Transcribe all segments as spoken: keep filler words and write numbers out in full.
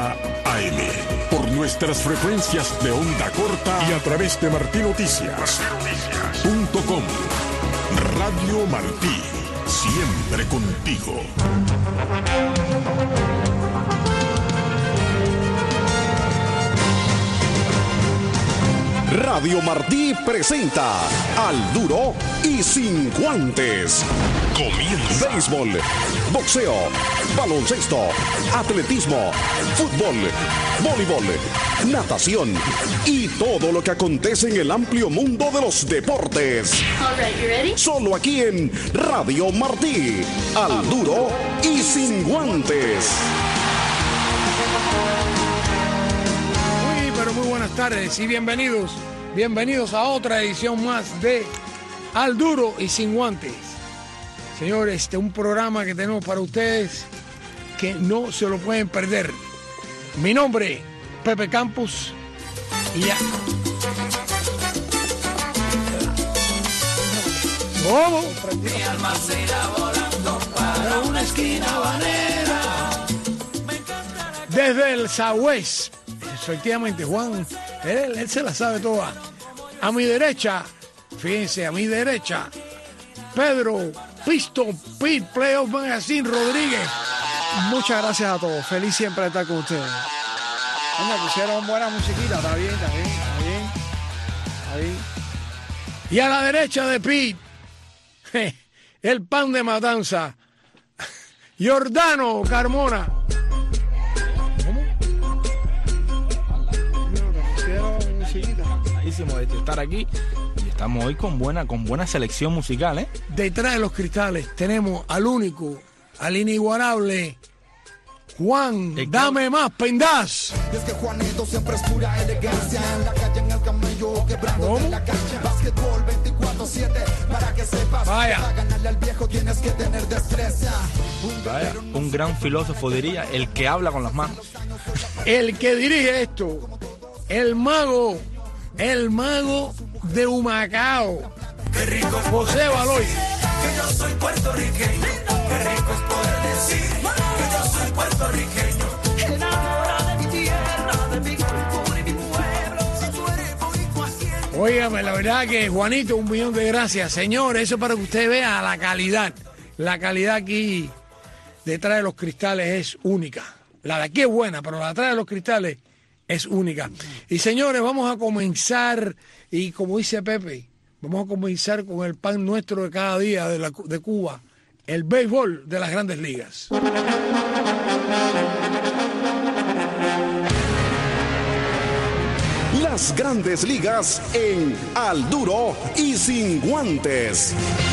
ochenta A M. Por nuestras frecuencias de onda corta y a través de martí noticias punto com. Radio Martí, siempre contigo. Radio Martí presenta Al Duro y Sin Guantes. Comienza. Béisbol, boxeo, baloncesto, atletismo, fútbol, voleibol, natación y todo lo que acontece en el amplio mundo de los deportes. All right, you ready? Solo aquí en Radio Martí. Al Duro y Sin Guantes. Muy buenas tardes y bienvenidos, bienvenidos a otra edición más de Al Duro y Sin Guantes. Señores, este es un programa que tenemos para ustedes que no se lo pueden perder. Mi nombre, Pepe Campos, y ya. ¿Cómo? Mi alma se irá volando para una esquina habanera. Desde el Southwest. Efectivamente, Juan, él, él se la sabe toda. A mi derecha, fíjense, a mi derecha, Pedro Pisto Pit Playoff Magazine Rodríguez. Muchas gracias a todos. Feliz siempre de estar con ustedes. Me pusieron buena musiquita. Está bien, está bien, está bien. Está bien. Y a la derecha de Pit, el pan de matanza, Jordano Carmona. De estar aquí y estamos hoy con buena con buena selección musical, ¿eh? Detrás de los cristales tenemos al único, al inigualable Juan, dame más Pendaz. Es que Juanito siempre es pura elegancia en la calle, en el camello, quebrando en la cancha. Básquetbol veinticuatro siete para que sepas. Vaya. Para ganarle al viejo tienes que tener destreza. Vaya, un gran filósofo diría, el que habla con las manos. El que dirige esto, el mago, el mago de Humacao. Qué rico es José Baloy. que yo soy puertorriqueño. Qué rico es poder decir que yo soy puertorriqueño. Enamorada de mi tierra, de mi cultura y mi pueblo. Si tú eres boricua siempre. Óigame, la verdad que Juanito, un millón de gracias. Señor, eso para que usted vea la calidad. La calidad aquí detrás de los cristales es única. La de aquí es buena, pero la de atrás de los cristales es única. Y señores, vamos a comenzar, y como dice Pepe, vamos a comenzar con el pan nuestro de cada día de, la, de Cuba, el béisbol de las Grandes Ligas. Las Grandes Ligas en Al Duro y Sin Guantes.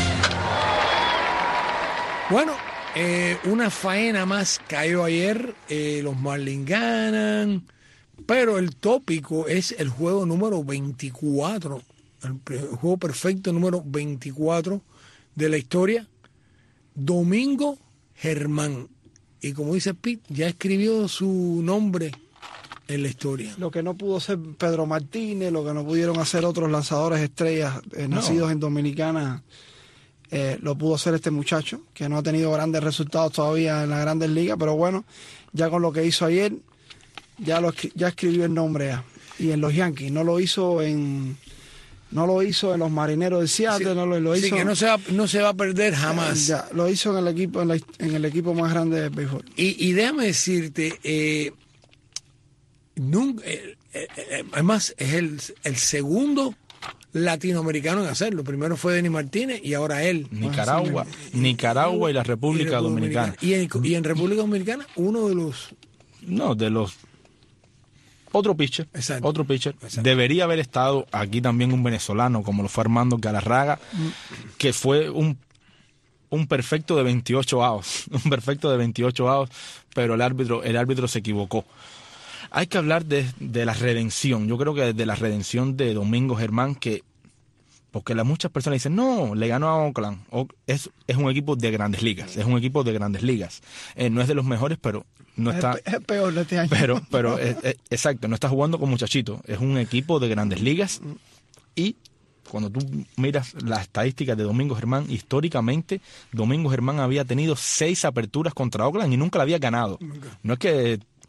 Bueno, eh, una faena más cayó ayer, eh, los Marlins ganan. Pero el tópico es el juego número veinticuatro, el juego perfecto número veinticuatro de la historia. Domingo Germán. Y como dice Pete, ya escribió su nombre en la historia. Lo que no pudo ser Pedro Martínez, lo que no pudieron hacer otros lanzadores estrellas eh, No. nacidos en Dominicana, eh, lo pudo hacer este muchacho, que no ha tenido grandes resultados todavía en las Grandes Ligas, pero bueno, ya con lo que hizo ayer, ya lo ya escribió el nombre ya. Y en los Yankees, no lo hizo en no lo hizo en los Marineros de Seattle, Sí, no lo, lo sí, hizo que no se va, no se va a perder jamás. ya, lo hizo en el equipo en, la- en el equipo más grande del béisbol. Y, y déjame decirte, eh, nunca, eh, eh, eh, además es el, el segundo latinoamericano en hacerlo. Primero fue Denis Martínez y ahora él. Nicaragua, Nicaragua y la República Dominicana. Y en, y en República Dominicana, uno de los... No, de los otro pitcher, Exacto. otro pitcher. Exacto. Debería haber estado aquí también un venezolano como lo fue Armando Galarraga, que fue un un perfecto de veintiocho outs, un perfecto de veintiocho outs, pero el árbitro el árbitro se equivocó. Hay que hablar de, de la redención. Yo creo que de la redención de Domingo Germán, que porque las muchas personas dicen, no, le ganó a Oakland. O, es, es un equipo de grandes ligas, es un equipo de grandes ligas. Eh, no es de los mejores, pero no está... Es, es peor de este año. Pero, pero es, es, exacto, no está jugando con muchachitos. Es un equipo de grandes ligas. Y cuando tú miras las estadísticas de Domingo Germán, históricamente, Domingo Germán había tenido seis aperturas contra Oakland y nunca la había ganado. No es que...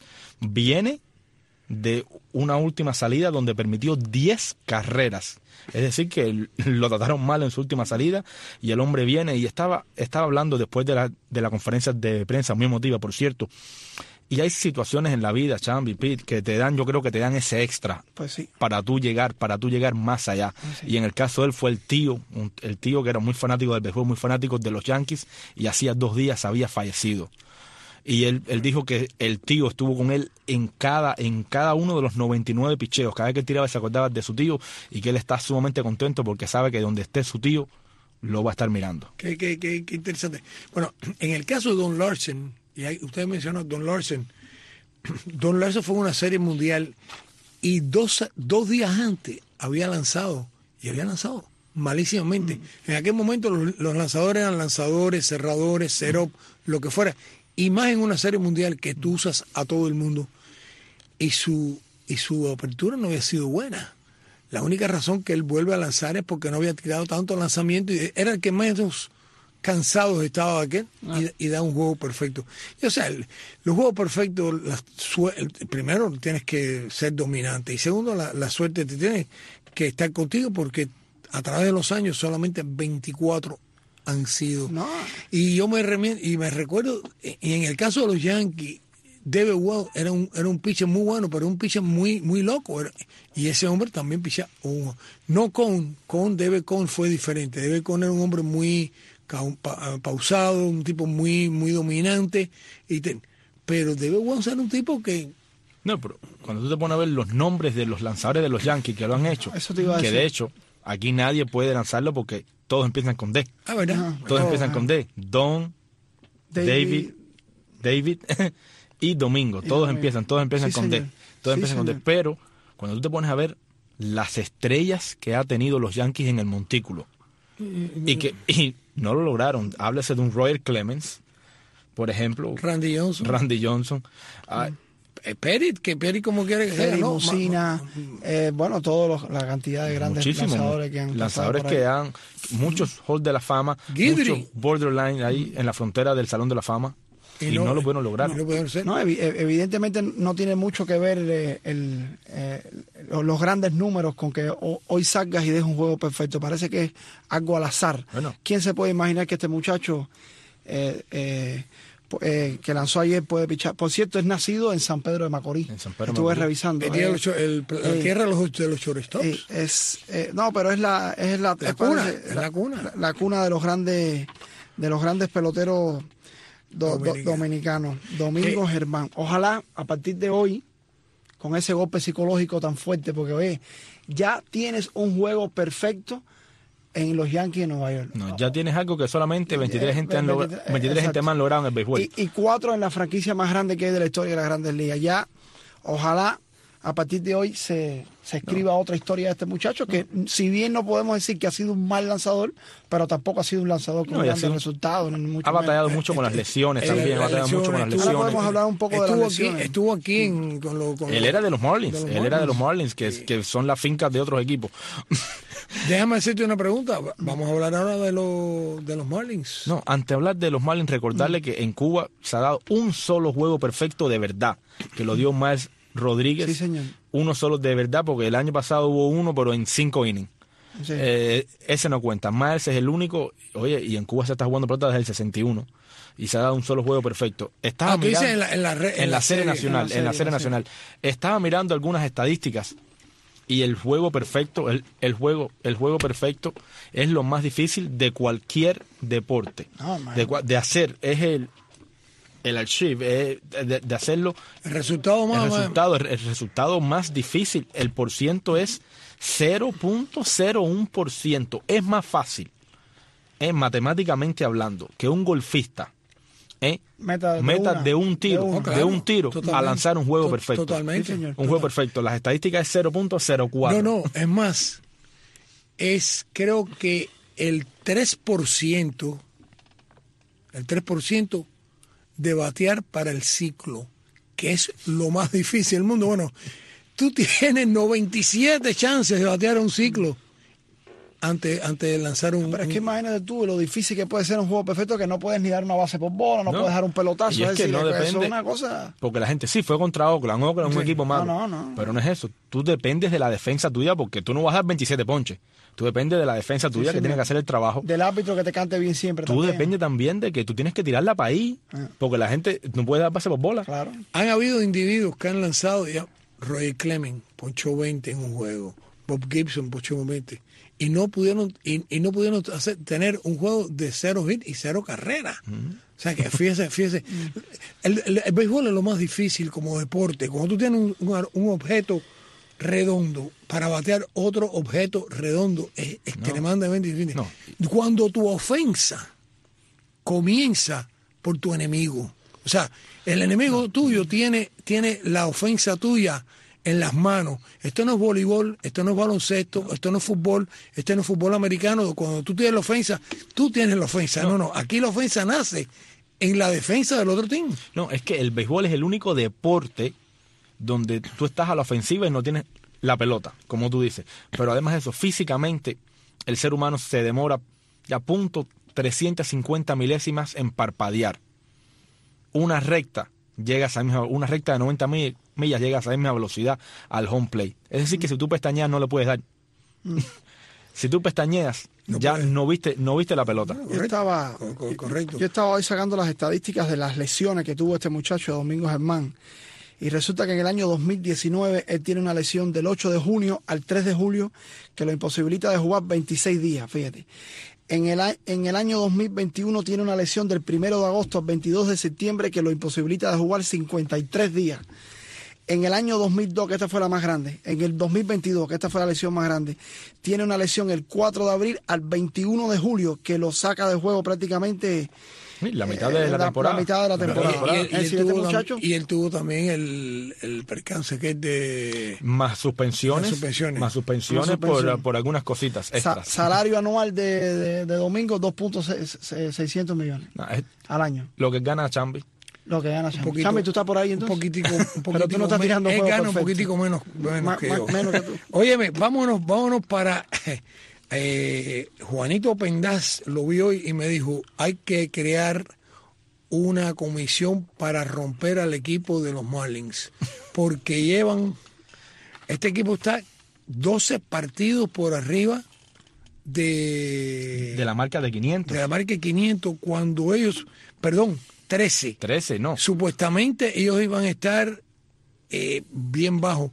viene de una última salida donde permitió diez carreras. Es decir, que lo trataron mal en su última salida y el hombre viene y estaba, estaba hablando después de la, de la conferencia de prensa, muy emotiva, por cierto. Y hay situaciones en la vida, Chambi, Pete, que te dan, yo creo que te dan ese extra Pues sí. para tú llegar, para tú llegar más allá. Sí. Y en el caso de él fue el tío, un- el tío que era muy fanático del béisbol, muy fanático de los Yankees, y hacía dos días había fallecido. Y él, él dijo que el tío estuvo con él en cada, en cada uno de los noventa y nueve picheos. Cada vez que él tiraba se acordaba de su tío y que él está sumamente contento porque sabe que donde esté su tío lo va a estar mirando. Qué, qué, qué, qué interesante. Bueno, en el caso de Don Larsen, y ahí usted mencionó Don Larsen, Don Larsen fue a una serie mundial y dos, dos días antes había lanzado, y había lanzado malísimamente. En aquel momento los, los lanzadores eran lanzadores, cerradores, setup, lo que fuera. Y más en una serie mundial que tú usas a todo el mundo. Y su, y su apertura no había sido buena. La única razón que él vuelve a lanzar es porque no había tirado tanto lanzamiento y era el que menos cansado estaba de aquel y, y da un juego perfecto. Y, o sea, el- los juegos perfectos, la sue- el- primero tienes que ser dominante y segundo la, la suerte te tiene que estar contigo porque a través de los años solamente veinticuatro han sido. No. Y yo me remie- y me recuerdo, y en el caso de los Yankees, David Well era un, era un pitcher muy bueno, pero un pitcher muy, muy loco. Era- y ese hombre también pichaba. Oh, no con, con David Cohn fue diferente. David Cohn era un hombre muy cau- pa- pausado, un tipo muy, muy dominante. Y te- pero David Well era un tipo que No, pero cuando tú te pones a ver los nombres de los lanzadores de los Yankees que lo han hecho, Eso te iba a que decir. de hecho aquí nadie puede lanzarlo porque todos empiezan con D. ah, ¿verdad? Todos Oh, empiezan con D. Don, David, David y Domingo. Y Domingo. Todos Domingo. empiezan, todos empiezan Sí, con D. señor. Todos Sí, empiezan con D. señor. Pero cuando tú te pones a ver las estrellas que ha tenido los Yankees en el montículo y que y no lo lograron. Háblese de un Roger Clemens, por ejemplo, Randy Johnson. Randy Johnson. Ah, Eh, Pettit, que Pettit como quiere que sea, Perry, ¿no? Mussina, eh, bueno, toda la cantidad de grandes muchísimos lanzadores que han lanzadores pasado por que ahí. han muchos Hall de la Fama, Guidry. muchos borderline ahí en la frontera del Salón de la Fama y, no, lo pudieron lograr. y no pudieron ser. No, evi- ev- evidentemente no tiene mucho que ver eh, el, eh, los grandes números con que ho- hoy salgas y dejes un juego perfecto. Parece que es algo al azar. Bueno. ¿Quién se puede imaginar que este muchacho eh, eh, po- eh, que lanzó ayer puede pichar? Por cierto, es nacido en San Pedro de Macorís. En San Pedro de Estuve Macorís. revisando. El día de eh, los cho- el- la eh, tierra de los, de los shortstops. eh, es, eh, no, pero es la es la, La es cuna, parece- es la cuna. la, la cuna de los grandes de los grandes peloteros do- do- Dominicano. dominicanos. Domingo Eh. Germán. Ojalá a partir de hoy, con ese golpe psicológico tan fuerte, porque oye, ya tienes un juego perfecto en los Yankees de Nueva York. No, ya tienes algo que solamente veintitrés Eh, gente, han logra- veintitrés, veintitrés gente exacto. más han logrado en el béisbol. Y, y cuatro en la franquicia más grande que hay de la historia de las grandes ligas. Ya, ojalá a partir de hoy se, se escriba otra historia de este muchacho, que si bien no podemos decir que ha sido un mal lanzador, pero tampoco ha sido un lanzador con No, y ha grandes sido un- resultados. ni mucho ha batallado menos. mucho con las lesiones eh, también, ha las batallado mucho con las lesiones, Ahora lesiones. podemos hablar un poco de las estuvo aquí, lesiones. estuvo aquí en, con lo, con Él lo- era de los Marlins, de los él era de los Marlins. Marlins, que, que son las fincas de otros equipos. Déjame hacerte una pregunta. Vamos a hablar ahora de, los de los Marlins. No, ante hablar de los Marlins, recordarle que en Cuba se ha dado un solo juego perfecto de verdad, que lo dio Miles Rodríguez. Sí, señor. Uno solo de verdad, porque el año pasado hubo uno, pero en cinco innings. Sí. Eh, ese no cuenta. Miles es el único. Oye, y en Cuba se está jugando pelota desde el sesenta y uno. Y se ha dado un solo juego perfecto. Estaba Ah, tú dices mirando- en la- en la re- en en la la serie serie, nacional. en la En la serie, serie en la nacional. Estaba mirando algunas estadísticas. Y el juego perfecto, el, el juego, el juego perfecto es lo más difícil de cualquier deporte. No, man. de, cua- de hacer, es el, el archive, es de, de hacerlo El resultado el más, más- resultado, el, el resultado más difícil, el por ciento es cero punto cero uno por ciento. Es más fácil, eh, matemáticamente hablando, que un golfista eh, Meta de meta una, de un tiro, de una. de, Claro, un tiro a totalmente. lanzar un juego To- perfecto. Totalmente. Sí, señor. Un juego perfecto. Las estadísticas es cero punto cero cuatro. No, no, es más. Es creo que el tres por ciento, el tres por ciento de batear para el ciclo, que es lo más difícil del mundo. Bueno, tú tienes noventa y siete chances de batear un ciclo antes, antes de lanzar un... Pero es que un- imagínate tú lo difícil que puede ser un juego perfecto, que no puedes ni dar una base por bola, no, No. puedes dar un pelotazo. Y es que decir, no eso depende- es una cosa... Porque la gente sí fue contra Oakland. Oakland es un Sí. equipo malo. No, no, no. Pero no es eso. Tú dependes de la defensa tuya porque tú no vas a dar veintisiete ponches. Tú dependes de la defensa tuya sí, que tiene mira. que hacer el trabajo. Del árbitro que te cante bien siempre. Tú también. dependes también de que tú tienes que tirarla para ahí. Ah. Porque la gente no puede dar base por bola. Claro. Han habido individuos que han lanzado ya. Roger Clemens ponchó veinte en un juego. Bob Gibson ponchó veinte. Y no pudieron, y, y no pudieron hacer, tener un juego de cero hit y cero carrera. O sea que fíjese, fíjese. El, el, el béisbol es lo más difícil como deporte. Cuando tú tienes un, un, un objeto redondo para batear otro objeto redondo es extremadamente difícil. No. Cuando tu ofensa comienza por tu enemigo. O sea, el enemigo tuyo tiene, tiene la ofensa tuya en las manos. Esto no es voleibol, esto no es baloncesto, esto no es fútbol, esto no es fútbol americano. Cuando tú tienes la ofensa, tú tienes la ofensa. No, no, aquí la ofensa nace en la defensa del otro team. No, es que el béisbol es el único deporte donde tú estás a la ofensiva y no tienes la pelota, como tú dices. Pero además de eso, físicamente, el ser humano se demora a punto trescientas cincuenta milésimas en parpadear. Una recta llega a esa misma, una recta de noventa mil- millas llega a esa misma velocidad al home plate. Es decir, que si tú pestañeas no le puedes dar. Si tú pestañeas, No ya puedes. no viste, no viste la pelota. Yo estaba, Co- co- correcto. yo estaba hoy sacando las estadísticas de las lesiones que tuvo este muchacho Domingo Germán. Y resulta que en el año dos mil diecinueve él tiene una lesión del ocho de junio al tres de julio que lo imposibilita de jugar veintiséis días, fíjate. En el, a- en el año dos mil veintiuno tiene una lesión del primero de agosto al veintidós de septiembre que lo imposibilita de jugar cincuenta y tres días. En el año dos mil dos, que esta fue la más grande, en el dos mil veintidós, que esta fue la lesión más grande, tiene una lesión el cuatro de abril al veintiuno de julio que lo saca de juego prácticamente Sí, la mitad de eh, la, temporada. La mitad de la temporada. Y, él, y él Es decir, este tuvo, tam- muchacho- y él tuvo también el, el percance que es de... Más suspensiones, Más suspensiones. más suspensiones, Más suspensiones. Por, por algunas cositas Sa- extras. salario anual de, de, de Domingo, dos puntos seiscientos millones No, es al año. lo que gana Chambi. Lo que gana Chambi. poquito- Chambi, ¿tú estás por ahí Un entonces? poquitico, un poquitico Pero tú no estás me- tirando él juego gana un perfecto. poquitico menos, menos Ma- que ma- yo. menos que tú. Óyeme, vámonos, vámonos para eh, Juanito Pendaz lo vi hoy y me dijo, hay que crear una comisión para romper al equipo de los Marlins, porque llevan, este equipo está doce partidos por arriba de, De la marca de quinientos. de la marca quinientos, cuando ellos, perdón, trece. trece, no. Supuestamente ellos iban a estar eh, bien bajo.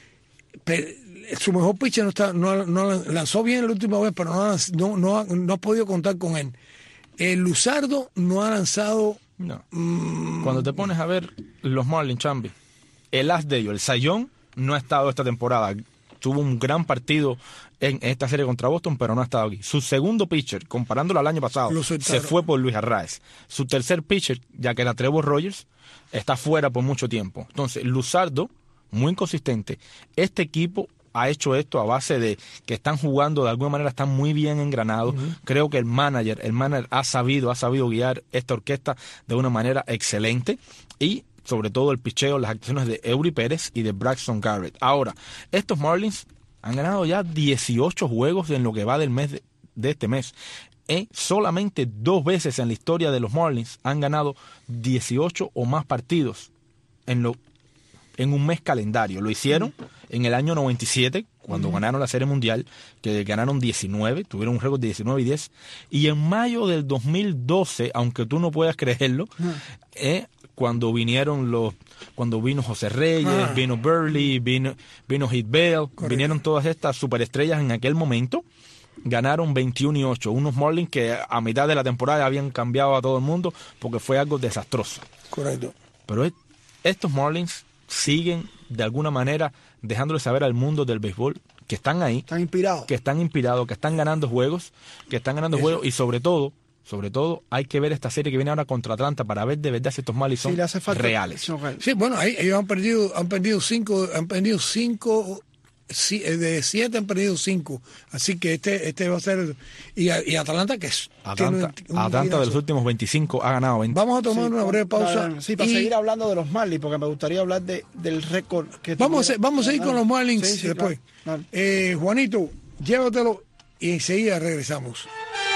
Pero su mejor pitcher no está, no, no lanzó bien la última vez, pero no, ha lanz- no, no, ha, no ha podido contar con él. El Luzardo no ha lanzado. No. mm, Cuando te pones a ver los Marlins, Chambi, el as de ellos, el Sayón, no ha estado esta temporada. Tuvo un gran partido en esta serie contra Boston, pero no ha estado aquí. Su segundo pitcher, comparándolo al año pasado, Lo se soltaron. fue por Luis Arraez. Su tercer pitcher, ya que era Trevor Rogers, está fuera por mucho tiempo. Entonces, Luzardo, muy inconsistente. Este equipo ha hecho esto a base de que están jugando, de alguna manera están muy bien engranados. Creo que el manager, el manager ha sabido, ha sabido guiar esta orquesta de una manera excelente. Y sobre todo el picheo, las actuaciones de Eury Pérez y de Braxton Garrett. Ahora, estos Marlins han ganado ya dieciocho juegos en lo que va del mes de, de este mes. Eh, solamente dos veces en la historia de los Marlins han ganado dieciocho o más partidos en, lo, en un mes calendario. Lo hicieron en el año noventa y siete, cuando ganaron la Serie Mundial, que ganaron diecinueve, tuvieron un récord de diecinueve y diez. Y en mayo del dos mil doce, aunque tú no puedas creerlo, eh, cuando vinieron los, cuando vino José Reyes, Ah. vino Burley, vino, vino Heath Bell, vinieron todas estas superestrellas en aquel momento, ganaron veintiuno y ocho, unos Marlins que a mitad de la temporada habían cambiado a todo el mundo porque fue algo desastroso. correcto. Pero es- estos Marlins siguen de alguna manera dejándole saber al mundo del béisbol que están ahí, Están inspirados. que están inspirados, que están ganando juegos, que están ganando juegos y sobre todo, sobre todo hay que ver esta serie que viene ahora contra Atlanta para ver de verdad si estos Marlins son Sí, le hace falta. reales. Sí, real. Sí, bueno, ahí ellos han perdido, han perdido cinco, han perdido cinco, sí, de siete han perdido cinco. Así que este, este va a ser, y, a- y Atlanta que es. Atlanta, tiene un- un Atlanta de los tirazo. últimos veinticinco ha ganado veinte. Vamos a tomar Sí, una con- breve pausa. no, sí, para y seguir hablando de los Marlins, porque me gustaría hablar de, del récord que vamos, a, tuvieron. vamos a ir con los Marlins Sí, sí, después. claro, claro. Eh, Juanito, llévatelo y enseguida regresamos.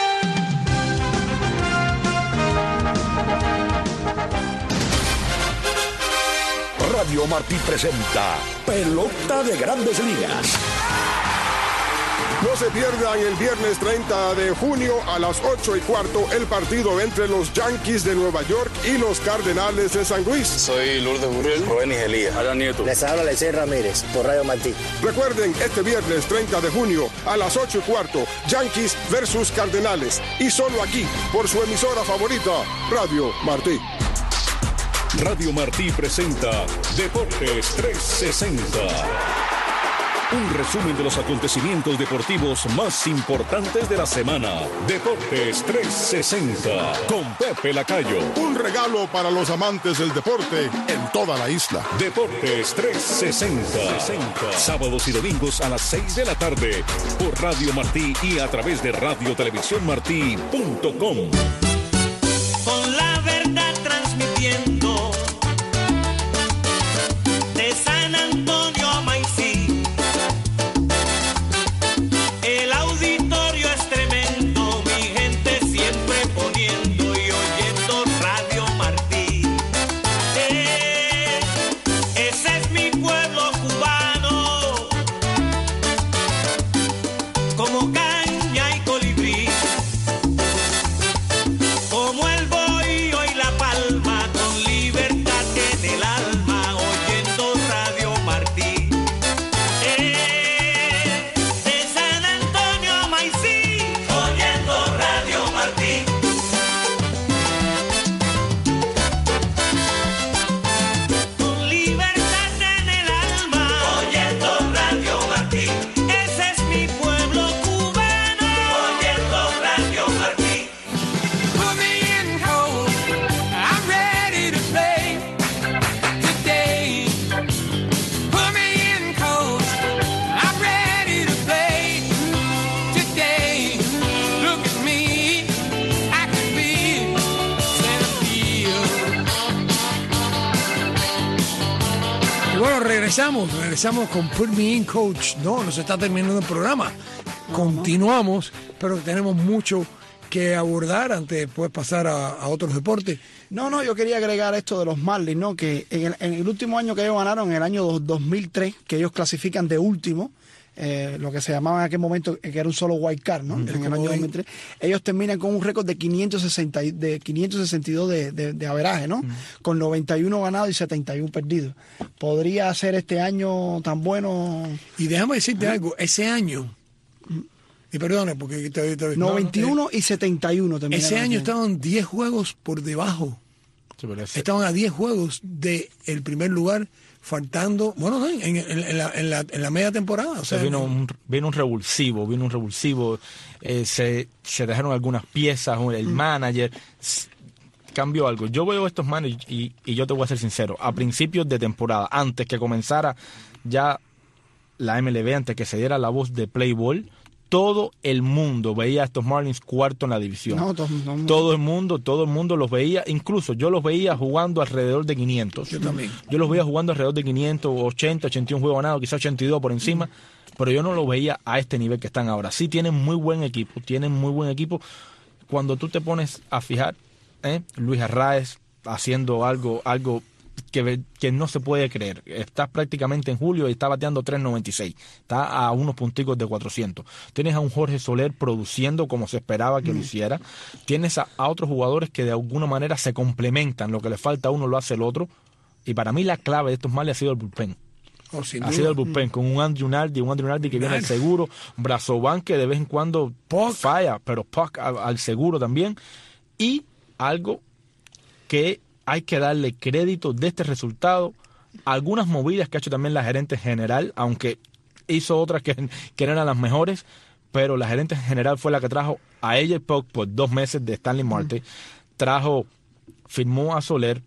Radio Martí presenta Pelota de Grandes Ligas. No se pierdan el viernes treinta de junio a las ocho y cuarto el partido entre los Yankees de Nueva York y los Cardenales de San Luis. Soy Lourdes Burrell, Rubén Elías, Alan Nieto. Les habla Lecey Ramírez por Radio Martí. Recuerden, este viernes treinta de junio a las ocho y cuarto, Yankees versus Cardenales. Y solo aquí, por su emisora favorita, Radio Martí. Radio Martí presenta Deportes trescientos sesenta. Un resumen de los acontecimientos deportivos más importantes de la semana. Deportes trescientos sesenta con Pepe Lacayo. Un regalo para los amantes del deporte en toda la isla. Deportes trescientos sesenta. Sábados y domingos a las seis de la tarde por Radio Martí y a través de radio televisión martí punto com. Con la verdad transmitiendo de San Antonio a Maicí. El auditorio es tremendo, mi gente siempre poniendo y oyendo Radio Martí. Eh, ese es mi pueblo cubano, como caña y colibrí. Como el bohío y la palma, con libertad en el alma, oyendo Radio Martí. Eh, de San Antonio a Maicí, oyendo Radio Martí. Con libertad en el alma, oyendo Radio Martí. Ese es mi pueblo cubano, oyendo Radio Martí. Put me in cold, I'm ready to play today. Put me in cold, I'm ready to play today. Look at me, I could be center field. Y bueno, regresamos, regresamos con Put Me In Coach. No, no se está terminando el programa. Continuamos, pero tenemos mucho que abordar antes de después pasar a, a otros deportes. No, no, yo quería agregar esto de los Marlins, ¿no? Que en el, en el último año que ellos ganaron, en el año dos- 2003, que ellos clasifican de último, eh, lo que se llamaba en aquel momento, que era un solo wild card, ¿no? En el como año hoy. dos mil tres, ellos terminan con un récord de quinientos sesenta, y- de quinientos sesenta y dos de, de, de averaje, ¿no? Con noventa y uno ganados y setenta y uno perdidos. ¿Podría ser este año tan bueno? Y déjame decirte algo, ese año, y perdone porque te, te- no, noventa y uno y setenta y uno eh, terminaron. ese año estaban diez juegos por debajo. Sí, pero ese- Estaban a diez juegos del primer lugar, faltando, bueno, no, en, en- en la, en, la, en la media temporada. O O sea, sea, vino un, vino un revulsivo, vino un revulsivo, eh, se, se dejaron algunas piezas, el manager s- cambió algo. Yo veo estos managers y, y yo te voy a ser sincero, a principios de temporada, antes que comenzara ya la M L B, antes que se diera la voz de play ball, todo el mundo veía a estos Marlins cuarto en la división. No, todo- todo- todo el mundo, todo el mundo los veía, incluso yo los veía jugando alrededor de quinientos. Yo también. Yo los veía jugando alrededor de quinientos, ochenta, ochenta y uno juegos ganados, quizás ochenta y dos por encima, pero yo no los veía a este nivel que están ahora. Sí tienen muy buen equipo, tienen muy buen equipo. Cuando tú te pones a fijar, ¿eh? Luis Arraez haciendo algo, algo que, ve- que no se puede creer. Estás prácticamente en julio y está bateando tres noventa y seis. Está a unos punticos de cuatrocientos. Tienes a un Jorge Soler produciendo como se esperaba que lo hiciera. Tienes a, a otros jugadores que de alguna manera se complementan. Lo que le falta a uno lo hace el otro. Y para mí la clave de estos males ha sido el bullpen. oh, sin Ha duda. sido el bullpen con un Andrew Nardi, un Andrew Nardi que viene al Nardi. seguro, Brazovan que de vez en cuando Puck. falla, pero Puck al, al seguro también. Y algo que hay que darle crédito de este resultado, algunas movidas que ha hecho también la gerente general, aunque hizo otras que, que no eran las mejores, pero la gerente general fue la que trajo a ella y Puck por dos meses de Stanley Marte, trajo, firmó a Soler,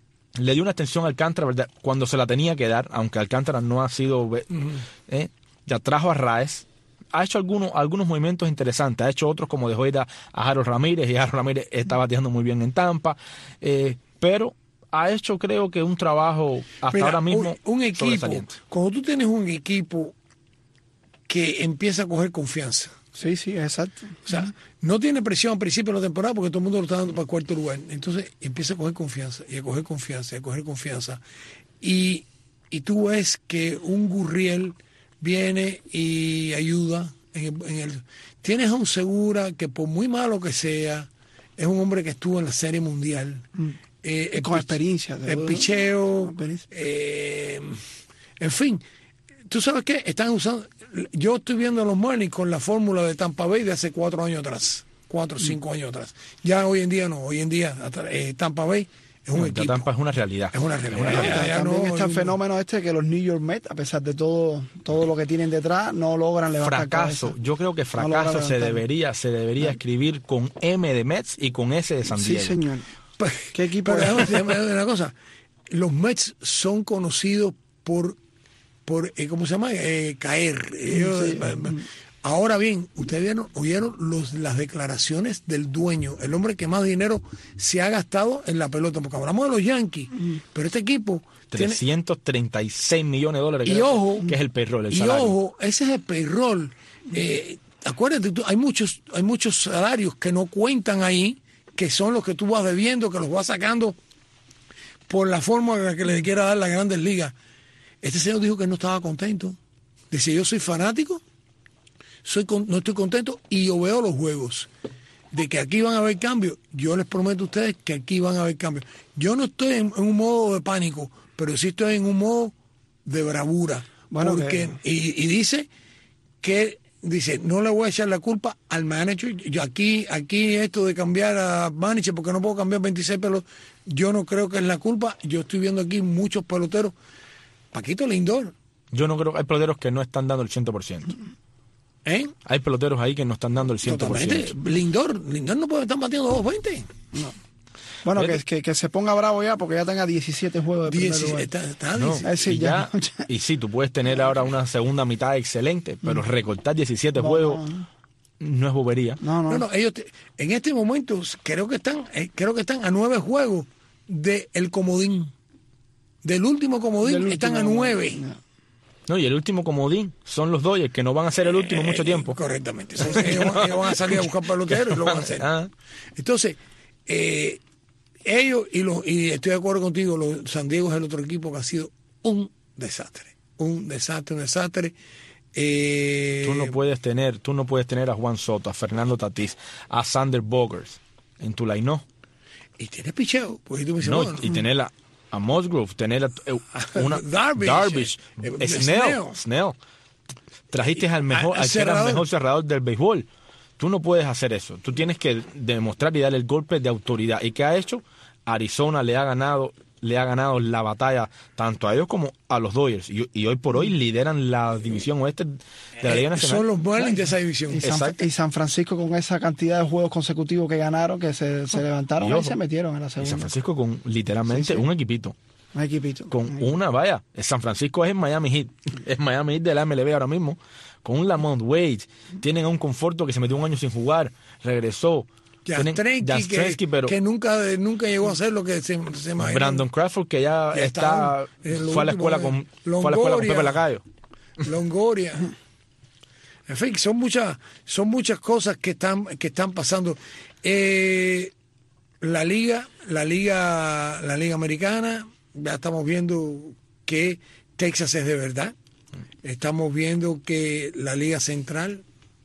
le dio una extensión a Alcántara, ¿verdad? Cuando se la tenía que dar, aunque Alcántara no ha sido, eh, ya trajo a Raez, ha hecho algunos, algunos movimientos interesantes, ha hecho otros como dejó ir a, a Harold Ramírez, y Harold Ramírez está bateando muy bien en Tampa, eh, pero ha hecho creo que un trabajo hasta Mira, ahora mismo un, un equipo, sobresaliente. cuando tú tienes un equipo que empieza a coger confianza, Sí, sí, exacto. O sea, no tiene presión al principio de la temporada porque todo el mundo lo está dando para el cuarto lugar. Entonces empieza a coger confianza y a coger confianza y a coger confianza. Y, y tú ves que un Gurriel viene y ayuda. En el, en el, tienes a un Segura que por muy malo que sea, es un hombre que estuvo en la Serie Mundial. Mm. Eh, el con pich- experiencia. El picheo. Eh, en fin, ¿tú sabes qué? Están usando... Yo estoy viendo a los Marlins con la fórmula de Tampa Bay de hace cuatro años atrás. Cuatro o cinco mm. años atrás. Ya hoy en día no. Hoy en día eh, Tampa Bay es un no, equipo. Tampa es una realidad. Es una realidad. Es una realidad. Ya, también no, está el fenómeno este que los New York Mets, a pesar de todo todo lo que tienen detrás, no logran levantar fracaso. cabeza. Yo creo que fracaso no se debería se debería escribir con M de Mets y con S de San Diego. Sí, señor. Pero, ¿Qué equipo pero es? déjame decir una cosa. Los Mets son conocidos por, por eh, ¿cómo se llama? Eh, caer. Ellos, Sí. eh, ahora bien, ustedes vieron, oyeron los, las declaraciones del dueño, el hombre que más dinero se ha gastado en la pelota, porque hablamos de los Yankees, pero este equipo tiene, trescientos treinta y seis millones de dólares. y creo, ojo, que es el payroll, el y salario. ojo, ese es el payroll. Eh, acuérdate, tú, hay muchos, hay muchos salarios que no cuentan ahí, que son los que tú vas debiendo, que los vas sacando por la forma en la que le quiera dar las Grandes Ligas. Este señor dijo que no estaba contento. Dice, yo soy fanático, soy con, no estoy contento y yo veo los juegos. De que aquí van a haber cambios, yo les prometo a ustedes que aquí van a haber cambios. Yo no estoy en, en un modo de pánico, pero sí estoy en un modo de bravura. Bueno, porque, que... y, y dice que dice, no le voy a echar la culpa al manager. Yo aquí, aquí esto de cambiar a manager, porque no puedo cambiar veintiséis peloteros, yo no creo que es la culpa. Yo estoy viendo aquí muchos peloteros. Paquito Lindor. Yo no creo que hay peloteros que no están dando el cien por ciento. ¿Eh? Hay peloteros ahí que no están dando el cien por ciento. Totalmente. Lindor, Lindor no puede estar batiendo dos veinte. No. Bueno, que, que, que se ponga bravo ya porque ya tenga diecisiete juegos de primer lugar. Está, está No, Eh, sí, y, ya. ya, y sí, tú puedes tener ahora una segunda mitad excelente, pero recortar diecisiete No, juegos no. no es bobería. No, no. No, no, ellos te- en este momento creo que están, eh, creo que están a nueve juegos del comodín. Del último comodín Del están a último, nueve. no. No, y el último comodín son los Dodgers, que no van a ser el último Eh, mucho tiempo. Correctamente. Son- ellos, van- ellos van a salir a buscar peloteros y lo van a hacer. Ah. Entonces, eh, ellos, y, los, y estoy de acuerdo contigo, los San Diego es el otro equipo que ha sido un desastre. Un desastre, un desastre. Eh, Tú no puedes tener, tú no puedes tener a Juan Soto, a Fernando Tatís, a Sander Bogers en tu line-no. Y tienes picheo. Porque tú me dices, No, bueno, y tener a, a Musgrove, tener a, eh, una Darvish, Darvish, eh, eh, Snell. Snell, Snell. Trajiste al mejor, al al que era el cerrador. mejor cerrador del béisbol. Tú no puedes hacer eso. Tú tienes que demostrar y darle el golpe de autoridad. ¿Y qué ha hecho? Arizona le ha ganado, le ha ganado la batalla tanto a ellos como a los Dodgers. Y, y hoy por hoy lideran la división oeste de la Liga eh, Nacional. son los Marlins de esa división. Y San, Exacto. y San Francisco con esa cantidad de juegos consecutivos que ganaron, que se, se levantaron Y y ojo, se metieron en la Y segunda. San Francisco con literalmente Sí, sí. un equipito. Un equipito. Con Un una, vaya, San Francisco es el Miami Heat, es Miami Heat de la M L B ahora mismo, con un Lamont Wade, tienen a un Conforto que se metió un año sin jugar, regresó, tienen Jastrzemski, Jastrzemski, que, pero que nunca, nunca llegó a ser lo que se, se imaginó. Brandon Crawford que ya, Ya está, está, es lo fue a la último, escuela con, eh, fue a la escuela con Longoria. Pepe Lacayo. Longoria. En fin, son muchas, son muchas cosas que están, que están pasando. Eh, la liga, la liga, la liga americana, ya estamos viendo que Texas es de verdad. Estamos viendo que la liga central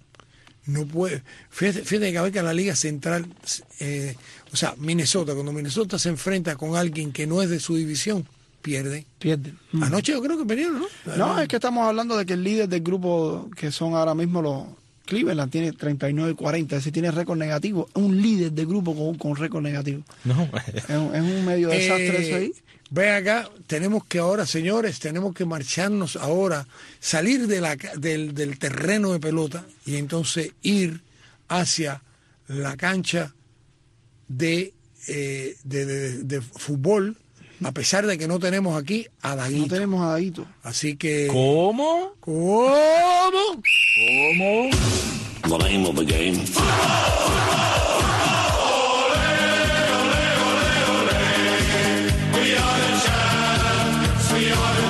no puede. Fíjate, fíjate que a ver que la liga central, eh, o sea, Minnesota, cuando Minnesota se enfrenta con alguien que no es de su división, pierde. Pierden. Anoche yo creo que perdieron, ¿no? No, es que estamos hablando de que el líder del grupo, que son ahora mismo los Cleveland, tiene treinta y nueve y cuarenta, es decir, tiene récord negativo. Un líder del grupo con, con récord negativo. No, Es un, es un medio desastre Eh, eso ahí. Ve acá, tenemos que ahora, señores, tenemos que marcharnos ahora, salir de la, ca- del, del terreno de pelota y entonces ir hacia la cancha de, eh, de, de- de fútbol, a pesar de que no tenemos aquí a No Daguito. tenemos a Daguito. Así que... ¿cómo? ¿Cómo? The name of the game.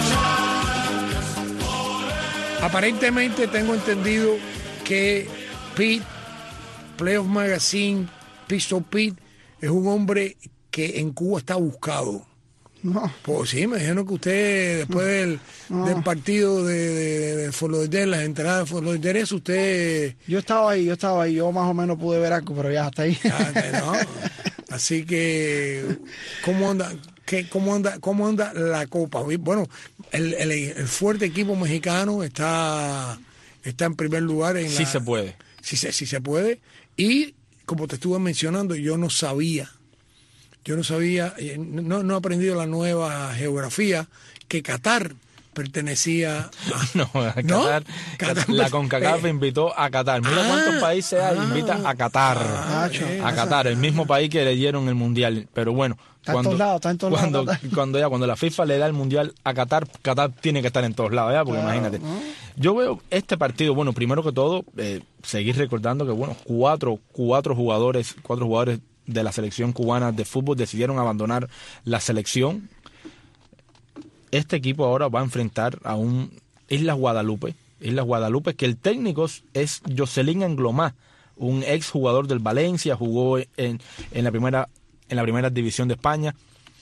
Aparentemente tengo entendido que Pete, Playoff Magazine, Pistol Pete, es un hombre que en Cuba está buscado. No. Pues sí, me dijeron que usted, después del, No. del partido de, de, de Fort Lauderdale, las entradas de Fort Lauderdale, usted... Yo estaba ahí, yo estaba ahí, yo más o menos pude ver algo, pero ya hasta ahí. Ya, ¿no? Así que, ¿cómo anda, qué, cómo anda, cómo anda la Copa? Bueno, el, el, el fuerte equipo mexicano está, está en primer lugar. En Sí la, se puede. Sí, se- sí se puede. Y, como te estuve mencionando, yo no sabía, yo no sabía, eh, no, no he aprendido la nueva geografía, que Qatar pertenecía a... No, a ¿No? Qatar, Qatar- la CONCACAF eh. invitó a Qatar. Mira Ah, cuántos países hay, ah, invita a Qatar. Ah, eh, a Qatar, el mismo país que le dieron el mundial. Pero bueno, Está en cuando, todos lados, está en todos lados, cuando, Qatar. cuando ya cuando la FIFA le da el mundial a Qatar, Qatar tiene que estar en todos lados, ¿ya? Porque Claro, imagínate. ¿no? Yo veo este partido, bueno, primero que todo, eh, seguir recordando que bueno, cuatro, cuatro jugadores, cuatro jugadores de la selección cubana de fútbol decidieron abandonar la selección. Este equipo ahora va a enfrentar a un Islas Guadalupe, Islas Guadalupe, que el técnico es Jocelyn Anglomá, un ex jugador del Valencia, jugó en, en la primera en la primera división de España.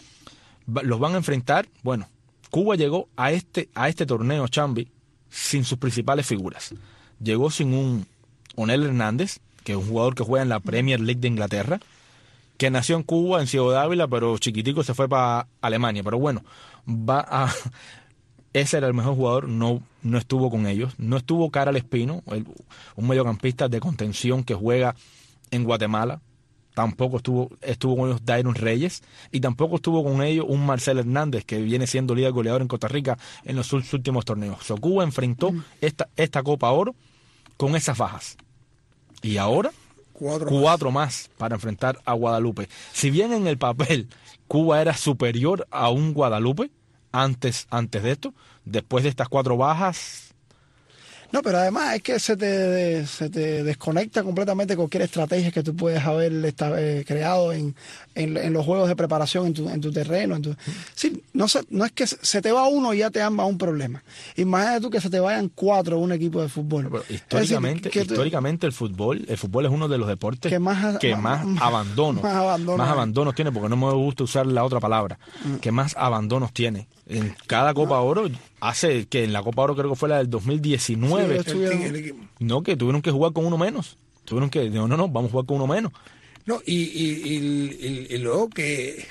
Va- Los van a enfrentar. Bueno, Cuba llegó a este a este torneo, Chambi, sin sus principales figuras. Llegó sin un Onel Hernández, que es un jugador que juega en la Premier League de Inglaterra, que nació en Cuba, en Ciudad de Ávila, pero chiquitico se fue para Alemania. Pero bueno, va a... Ese era el mejor jugador, no, no estuvo con ellos. No estuvo Karel Espino, el- un mediocampista de contención que juega en Guatemala. Tampoco estuvo, estuvo con ellos Dairon Reyes. Y tampoco estuvo con ellos un Marcel Hernández, que viene siendo líder goleador en Costa Rica en los ul- últimos torneos. So, Cuba enfrentó esta, esta Copa Oro con esas bajas. Y ahora... Cuatro, cuatro más para enfrentar a Guadalupe. Si bien en el papel Cuba era superior a un Guadalupe antes, antes de esto, después de estas cuatro bajas, No, pero además es que se te, de- se te desconecta completamente cualquier estrategia que tú puedes haber esta- eh, creado en, en, en los juegos de preparación en tu, en tu terreno. En tu, sí, no, se, no es que se se te va uno y ya te arma un problema. Imagínate tú que se te vayan cuatro en un equipo de fútbol. pero Es decir, históricamente, que tú- históricamente el fútbol, el fútbol es uno de los deportes Que más- que más- más, más- abandonos, más abandonos más hay. abandonos tiene, porque no me gusta usar la otra palabra, que más abandonos tiene. En cada Copa Oro, hace que en la Copa Oro creo que fue la del dos mil diecinueve, Sí, estuvieron- El equipo. no, que tuvieron que jugar con uno menos. Tuvieron que, no, no, no, vamos a jugar con uno menos. No, y, y, y- y- y luego que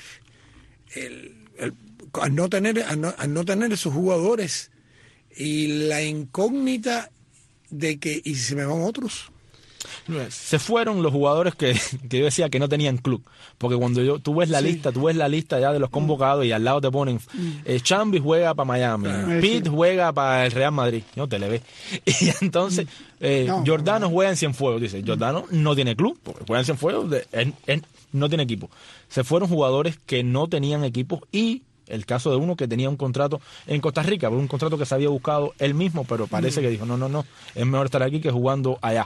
el- el- al, no tener, al, no, al no tener esos jugadores y la incógnita de que, ¿y si se me van otros? Se fueron los jugadores que, que yo decía que no tenían club, porque cuando yo tú ves la Sí. lista, tú ves la lista ya de los convocados y al lado te ponen eh, Chambi juega para Miami, Claro. Pete Sí. juega para el Real Madrid, no te le ves. Y entonces eh, No, Giordano juega en Cienfuegos, dice, Giordano no tiene club, porque juega en Cienfuegos, de- él, él no tiene equipo. Se fueron jugadores que no tenían equipos y el caso de uno que tenía un contrato en Costa Rica, un contrato que se había buscado él mismo, pero parece que dijo, no, no, no, es mejor estar aquí que jugando allá.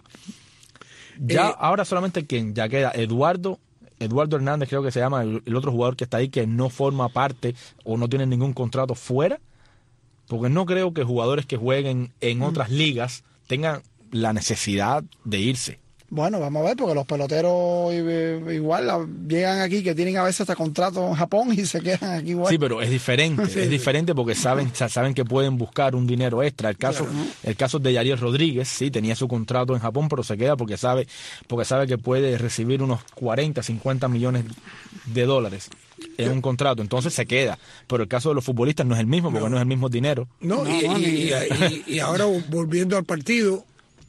Ya Eh, ahora solamente quien ya queda Eduardo Eduardo Hernández, creo que se llama el, el otro jugador que está ahí, que no forma parte o no tiene ningún contrato fuera, porque no creo que jugadores que jueguen en otras ligas tengan la necesidad de irse. Bueno, vamos a ver, porque los peloteros eh, igual a- llegan aquí que tienen a veces hasta contrato en Japón y se quedan aquí igual. Sí, pero es diferente, Sí. es diferente porque saben sa- saben que pueden buscar un dinero extra. El caso el caso de Yariel Rodríguez, sí, tenía su contrato en Japón, pero se queda porque sabe porque sabe que puede recibir unos cuarenta, cincuenta millones de dólares en un contrato, entonces se queda. Pero el caso de los futbolistas no es el mismo, porque no, es el mismo dinero. No, No, y, no, y- ni- y- y- y ahora volviendo al partido,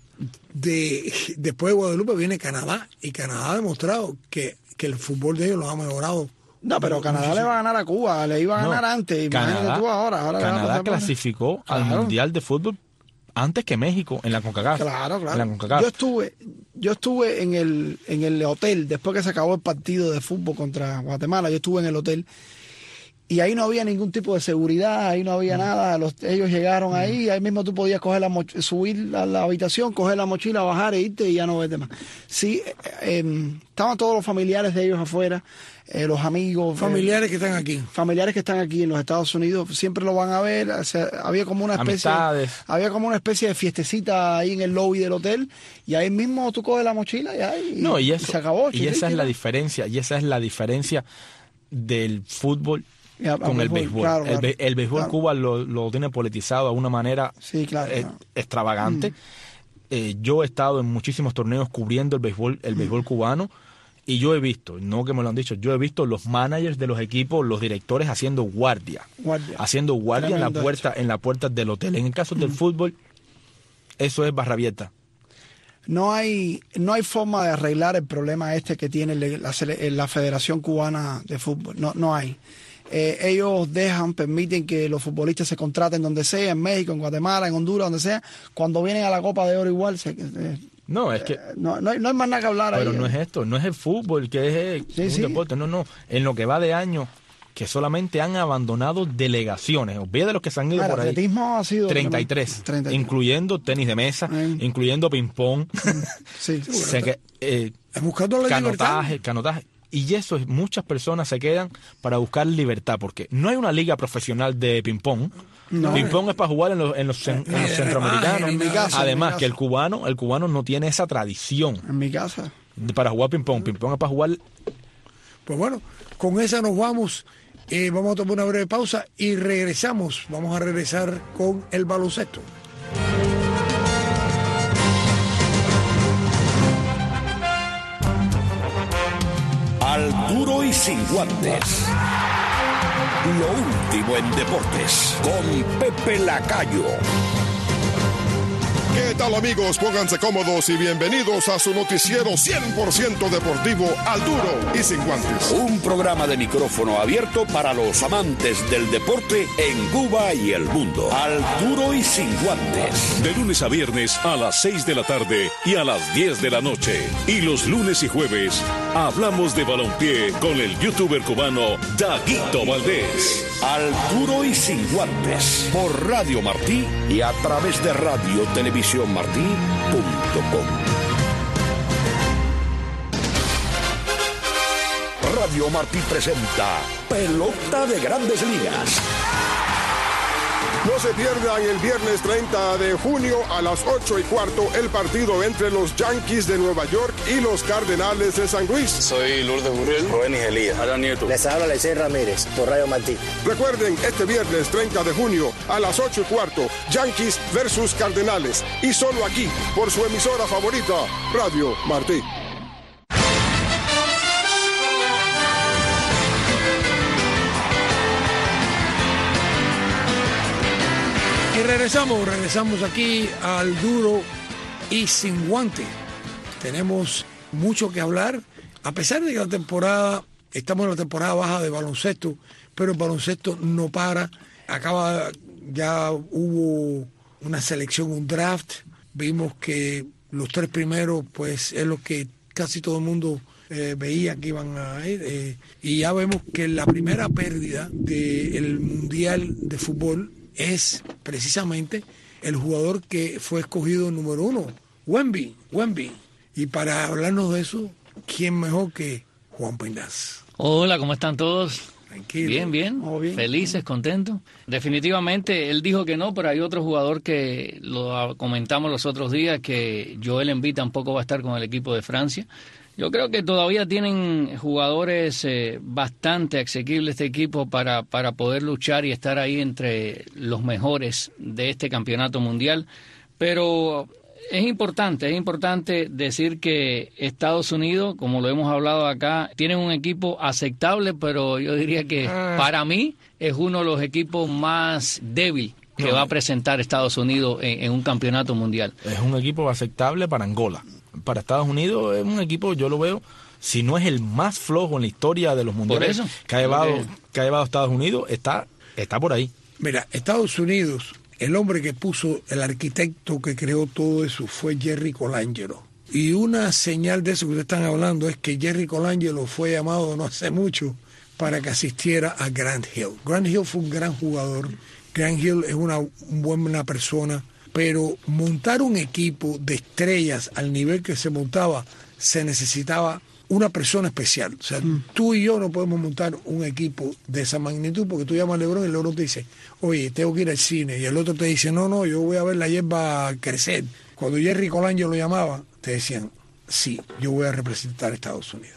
de después de Guadalupe viene Canadá, y Canadá ha demostrado que, que el fútbol de ellos lo ha mejorado. No, pero Canadá le va a ganar a Cuba, le iba a No, ganar antes. Imagínate Canadá, tú ahora. ahora le va a Canadá pasar por- clasificó al Claro. Mundial de Fútbol antes que México en la CONCACAF. Claro, En la claro. CONCACAF. Yo estuve, yo estuve en el, en el hotel después que se acabó el partido de fútbol contra Guatemala. Yo estuve en el hotel y ahí no había ningún tipo de seguridad, ahí no había nada, los, ellos llegaron ahí, ahí mismo tú podías coger la moch- subir a la habitación, coger la mochila, bajar e irte y ya no vete más. Sí, eh, eh, estaban todos los familiares de ellos afuera, eh, los amigos. Familiares eh, que están aquí. Familiares que están aquí en los Estados Unidos, siempre lo van a ver, o sea, había como una especie, Amistades. había como una especie de fiestecita ahí en el lobby del hotel, y ahí mismo tú coges la mochila y, ahí, No, y, y eso, se acabó. y esa chiquitito. es la diferencia, y esa es la diferencia del fútbol Ya, con el béisbol, béisbol. claro, el, claro, be- el béisbol claro. Cuba lo, lo tiene politizado de una manera Sí, claro, eh, claro. extravagante. Eh, yo he estado en muchísimos torneos cubriendo el béisbol, el béisbol cubano, y yo he visto, no que me lo han dicho, yo he visto los managers de los equipos, los directores haciendo guardia, Guardia. haciendo guardia en la Tremendo puerta, en la puerta del hotel. En el caso del fútbol, eso es barra abierta. No hay, no hay forma de arreglar el problema este que tiene la, sele- la Federación Cubana de Fútbol. No, no hay. Eh, ellos dejan, permiten que los futbolistas se contraten donde sea, en México, en Guatemala, en Honduras, donde sea. Cuando vienen a la Copa de Oro igual, se, eh, No, es que... no, no, hay, no hay más nada que hablar Pero ahí. no es esto, no es el fútbol, que es eh, Sí, un sí. deporte, no, no. En lo que va de año, que solamente han abandonado delegaciones, olvídate de los que se han ido Ah, el por ahí. atletismo ha sido treinta y tres, treinta y tres. incluyendo tenis de mesa, Ay. incluyendo ping-pong, Sí, sí. se que- eh, Es buscando la canotaje, libertad. canotaje. Y eso es, muchas personas se quedan para buscar libertad, porque no hay una liga profesional de ping-pong. No. Ping-pong es para jugar en los, en los, cen- en los Ni de centroamericanos. remaje, ni En mi casa, en Además, mi que el casa. cubano, el cubano no tiene esa tradición En mi casa. de- para jugar ping-pong. Ping-pong es para jugar. Pues bueno, con esa nos vamos. Eh, vamos a tomar una breve pausa y regresamos. Vamos a regresar con el baloncesto. Al duro y sin guantes. Lo último en deportes con Pepe Lacayo. ¿Qué tal, amigos? Pónganse cómodos y bienvenidos a su noticiero cien por ciento deportivo Al Duro y Sin Guantes. Un programa de micrófono abierto para los amantes del deporte en Cuba y el mundo. Al duro y sin guantes. De lunes a viernes a las seis de la tarde y a las diez de la noche. Y los lunes y jueves hablamos de balompié con el youtuber cubano Daguito Valdés. Al duro y sin guantes. Por Radio Martí y a través de Radio Televisión Martí punto com. Radio Martí presenta Pelota de Grandes Ligas. No se pierdan el viernes treinta de junio a las ocho y cuarto el partido entre los Yankees de Nueva York y los Cardenales de San Luis. Soy Lourdes Burrell, Rubén Elías, Alan Nieto. Les habla Lecey Ramírez por Radio Martí. Recuerden, este viernes treinta de junio a las ocho y cuarto, Yankees versus Cardenales. Y solo aquí, por su emisora favorita, Radio Martí. Y regresamos, regresamos aquí al duro y sin guante. Tenemos mucho que hablar, a pesar de que la temporada, estamos en la temporada baja de baloncesto, pero el baloncesto no para. Acaba, ya hubo una selección, un draft, vimos que los tres primeros, pues es lo que casi todo el mundo eh, veía que iban a ir, eh, y ya vemos que la primera pérdida del Mundial de Fútbol es precisamente el jugador que fue escogido número uno, Wemby, Wemby. Y para hablarnos de eso, ¿quién mejor que Juan Pindaz? Hola, ¿cómo están todos? Tranquilo. Bien, bien, Oh, bien. felices, contentos. Definitivamente, él dijo que no, pero hay otro jugador que lo comentamos los otros días, que Joel Embiid tampoco va a estar con el equipo de Francia. Yo creo que todavía tienen jugadores eh, bastante asequibles este equipo para, para poder luchar y estar ahí entre los mejores de este campeonato mundial. Pero es importante, es importante decir que Estados Unidos, como lo hemos hablado acá, tienen un equipo aceptable, pero yo diría que para mí es uno de los equipos más débil que va a presentar Estados Unidos en, en un campeonato mundial. Es un equipo aceptable para Angola. Para Estados Unidos es un equipo, yo lo veo, si no es el más flojo en la historia de los mundiales eso, que ha llevado, porque- que ha llevado Estados Unidos, está, está por ahí. Mira, Estados Unidos, el hombre que puso, el arquitecto que creó todo eso fue Jerry Colangelo. Y una señal de eso que ustedes están hablando es que Jerry Colangelo fue llamado no hace mucho para que asistiera a Grant Hill. Grant Hill fue un gran jugador, Grant Hill es una, una buena persona, pero montar un equipo de estrellas al nivel que se montaba, se necesitaba una persona especial. O sea, mm. tú y yo no podemos montar un equipo de esa magnitud, porque tú llamas a LeBron y LeBron te dice, oye, tengo que ir al cine, y el otro te dice, no, no, yo voy a ver la hierba crecer. Cuando Jerry Colangelo lo llamaba, te decían, sí, yo voy a representar a Estados Unidos.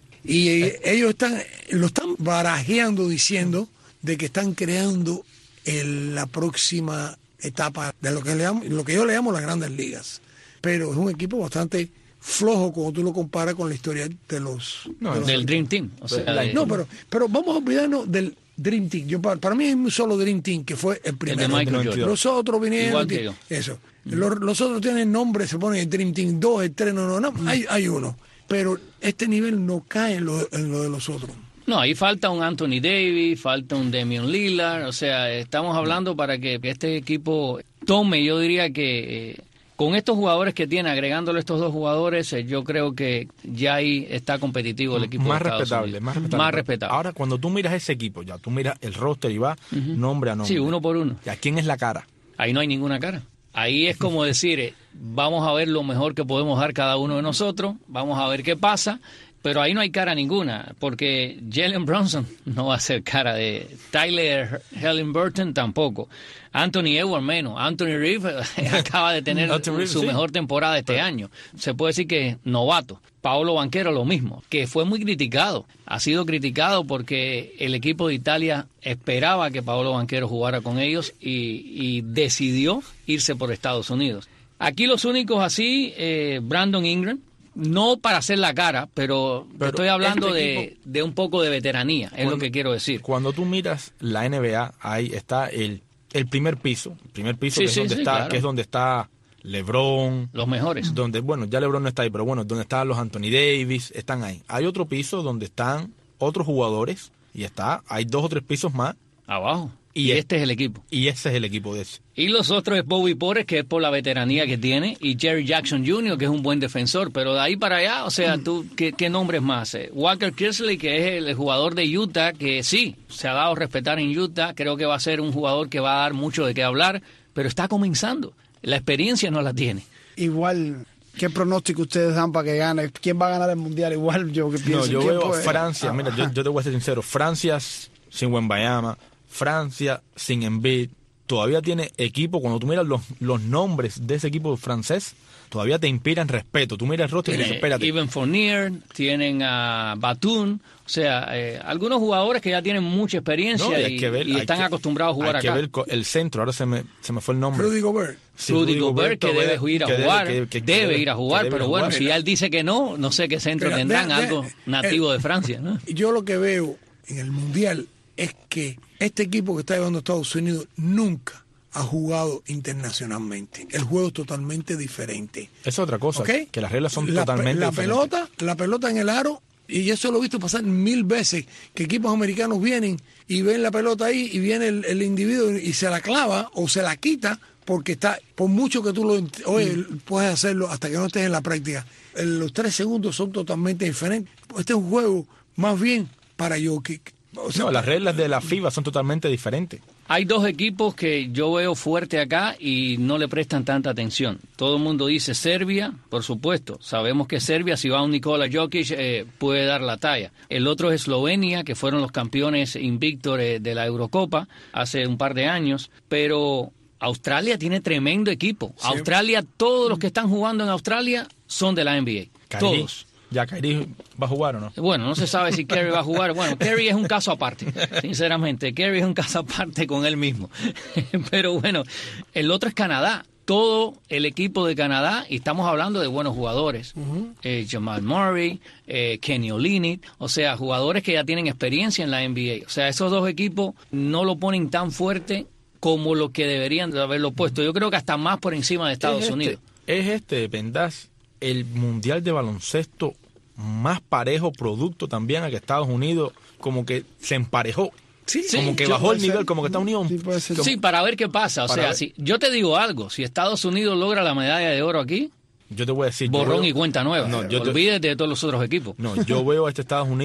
Y eh, ellos están lo están barajeando diciendo de que están creando el, la próxima etapa de lo que, le llamo, lo que yo le llamo las grandes ligas. Pero es un equipo bastante flojo cuando tú lo comparas con la historia de los... No, de los del Dream Team. O sea, de, no, pero, pero vamos a olvidarnos del Dream Team. Yo, para, para mí hay un solo Dream Team que fue el primero. El de Michael Jordan. Los otros vinieron... Igual que yo. Eso. Mm. Los, los otros tienen nombre, se ponen el Dream Team dos, el tres, no, no, no. Mm. Hay, hay uno. Pero este nivel no cae en lo, en lo de los otros. No, ahí falta un Anthony Davis, falta un Damian Lillard, o sea, estamos hablando para que este equipo tome, yo diría que eh, con estos jugadores que tiene, agregándole estos dos jugadores, eh, yo creo que ya ahí está competitivo el equipo más de Estados respetable, Unidos. Más respetable, más respetable. Ahora, cuando tú miras ese equipo, ya tú miras el roster y vas uh-huh. nombre a nombre. Sí, uno por uno. ¿Y a quién es la cara? Ahí no hay ninguna cara. Ahí es como decir, eh, vamos a ver lo mejor que podemos dar cada uno de nosotros, vamos a ver qué pasa. Pero ahí no hay cara ninguna, porque Jalen Brunson no va a ser cara de Tyler Halliburton tampoco. Anthony Edwards menos. Anthony Reeves acaba de tener Reeves, su sí. mejor temporada este Pero... año. Se puede decir que novato. Paolo Banchero lo mismo, que fue muy criticado. Ha sido criticado porque el equipo de Italia esperaba que Paolo Banchero jugara con ellos y, y decidió irse por Estados Unidos. Aquí los únicos así, eh, Brandon Ingram, no para hacer la cara, pero, pero estoy hablando este equipo, de, de un poco de veteranía, es cuando, lo que quiero decir. Cuando tú miras la N B A, ahí está el, el primer piso, el primer piso sí, que, sí, es donde sí, está, claro. que es donde está LeBron. Los mejores. Donde, bueno, ya LeBron no está ahí, pero bueno, donde están los Anthony Davis, están ahí. Hay otro piso donde están otros jugadores y está, hay dos o tres pisos más. Abajo. Y, y este es el equipo. Y ese es el equipo de ese. Y los otros es Bobby Portis, que es por la veteranía que tiene, y Jerry Jackson junior, que es un buen defensor. Pero de ahí para allá, o sea, tú, ¿qué, qué nombres más? Eh, Walker Kessler, que es el, el jugador de Utah, que sí, se ha dado a respetar en Utah. Creo que va a ser un jugador que va a dar mucho de qué hablar, pero está comenzando. La experiencia no la tiene. Igual... ¿Qué pronóstico ustedes dan para que gane? ¿Quién va a ganar el Mundial? Igual yo que pienso. No, yo veo puede... Francia, ah, mira, yo, yo te voy a ser sincero, Francia sin Wembanyama, Francia sin Embiid, todavía tiene equipo, cuando tú miras los, los nombres de ese equipo francés, todavía te inspiran respeto. Tú miras el rostro y dices, espérate. Evan Fournier, tienen a Batum, o sea, eh, algunos jugadores que ya tienen mucha experiencia no, y, y, ver, y están que, acostumbrados a jugar hay acá. Hay que ver el centro, ahora se me, se me fue el nombre. Rudy Gobert. Sí, Rudy, Rudy Gobert, que debe ir a que jugar, debe, que, que, debe, debe ir a jugar, pero bueno, jugar, si ya él dice que no, no sé qué centro pero, tendrán, vean, algo vean, nativo el, de Francia, ¿no? Yo lo que veo en el Mundial es que este equipo que está llevando a Estados Unidos nunca ha jugado internacionalmente. El juego es totalmente diferente. Es otra cosa, ¿okay? Que las reglas son la, totalmente la diferentes. pelota, la pelota en el aro, y eso lo he visto pasar mil veces, que equipos americanos vienen y ven la pelota ahí y viene el, el individuo y se la clava o se la quita porque está, por mucho que tú lo, oye, mm. puedes hacerlo hasta que no estés en la práctica. Los tres segundos son totalmente diferentes. Este es un juego más bien para Jokic. O sea, no, las reglas de la FIBA son totalmente diferentes. Hay dos equipos que yo veo fuerte acá y no le prestan tanta atención. Todo el mundo dice Serbia, por supuesto. Sabemos que Serbia, si va un Nikola Jokic, eh, puede dar la talla. El otro es Eslovenia, que fueron los campeones invictos de la Eurocopa hace un par de años. Pero Australia tiene tremendo equipo. Sí. Australia, todos los que están jugando en Australia son de la N B A. Kyrie. Todos. ¿Ya Kyrie va a jugar o no? Bueno, no se sabe si Kerry va a jugar. Bueno, Kerry es un caso aparte, sinceramente. Kerry es un caso aparte con él mismo. Pero bueno, el otro es Canadá. Todo el equipo de Canadá, y estamos hablando de buenos jugadores. Uh-huh. eh, Jamal Murray, eh, Kenny Olynyk, o sea, jugadores que ya tienen experiencia en la N B A. O sea, esos dos equipos no lo ponen tan fuerte como lo que deberían de haberlo puesto. Yo creo que hasta más por encima de Estados es este, Unidos. Es este, Pendas, el Mundial de Baloncesto más parejo producto también a que Estados Unidos como que se emparejó. Sí, como sí, que bajó el nivel, ser, como que Estados Unidos... Sí, puede ser. Sí, para ver qué pasa. O sea, ver. si yo te digo algo, si Estados Unidos logra la medalla de oro aquí, yo te voy a decir... borrón veo, y cuenta nueva. No, yo Olvídate te, de todos los otros equipos. No, yo veo a este Estados Unidos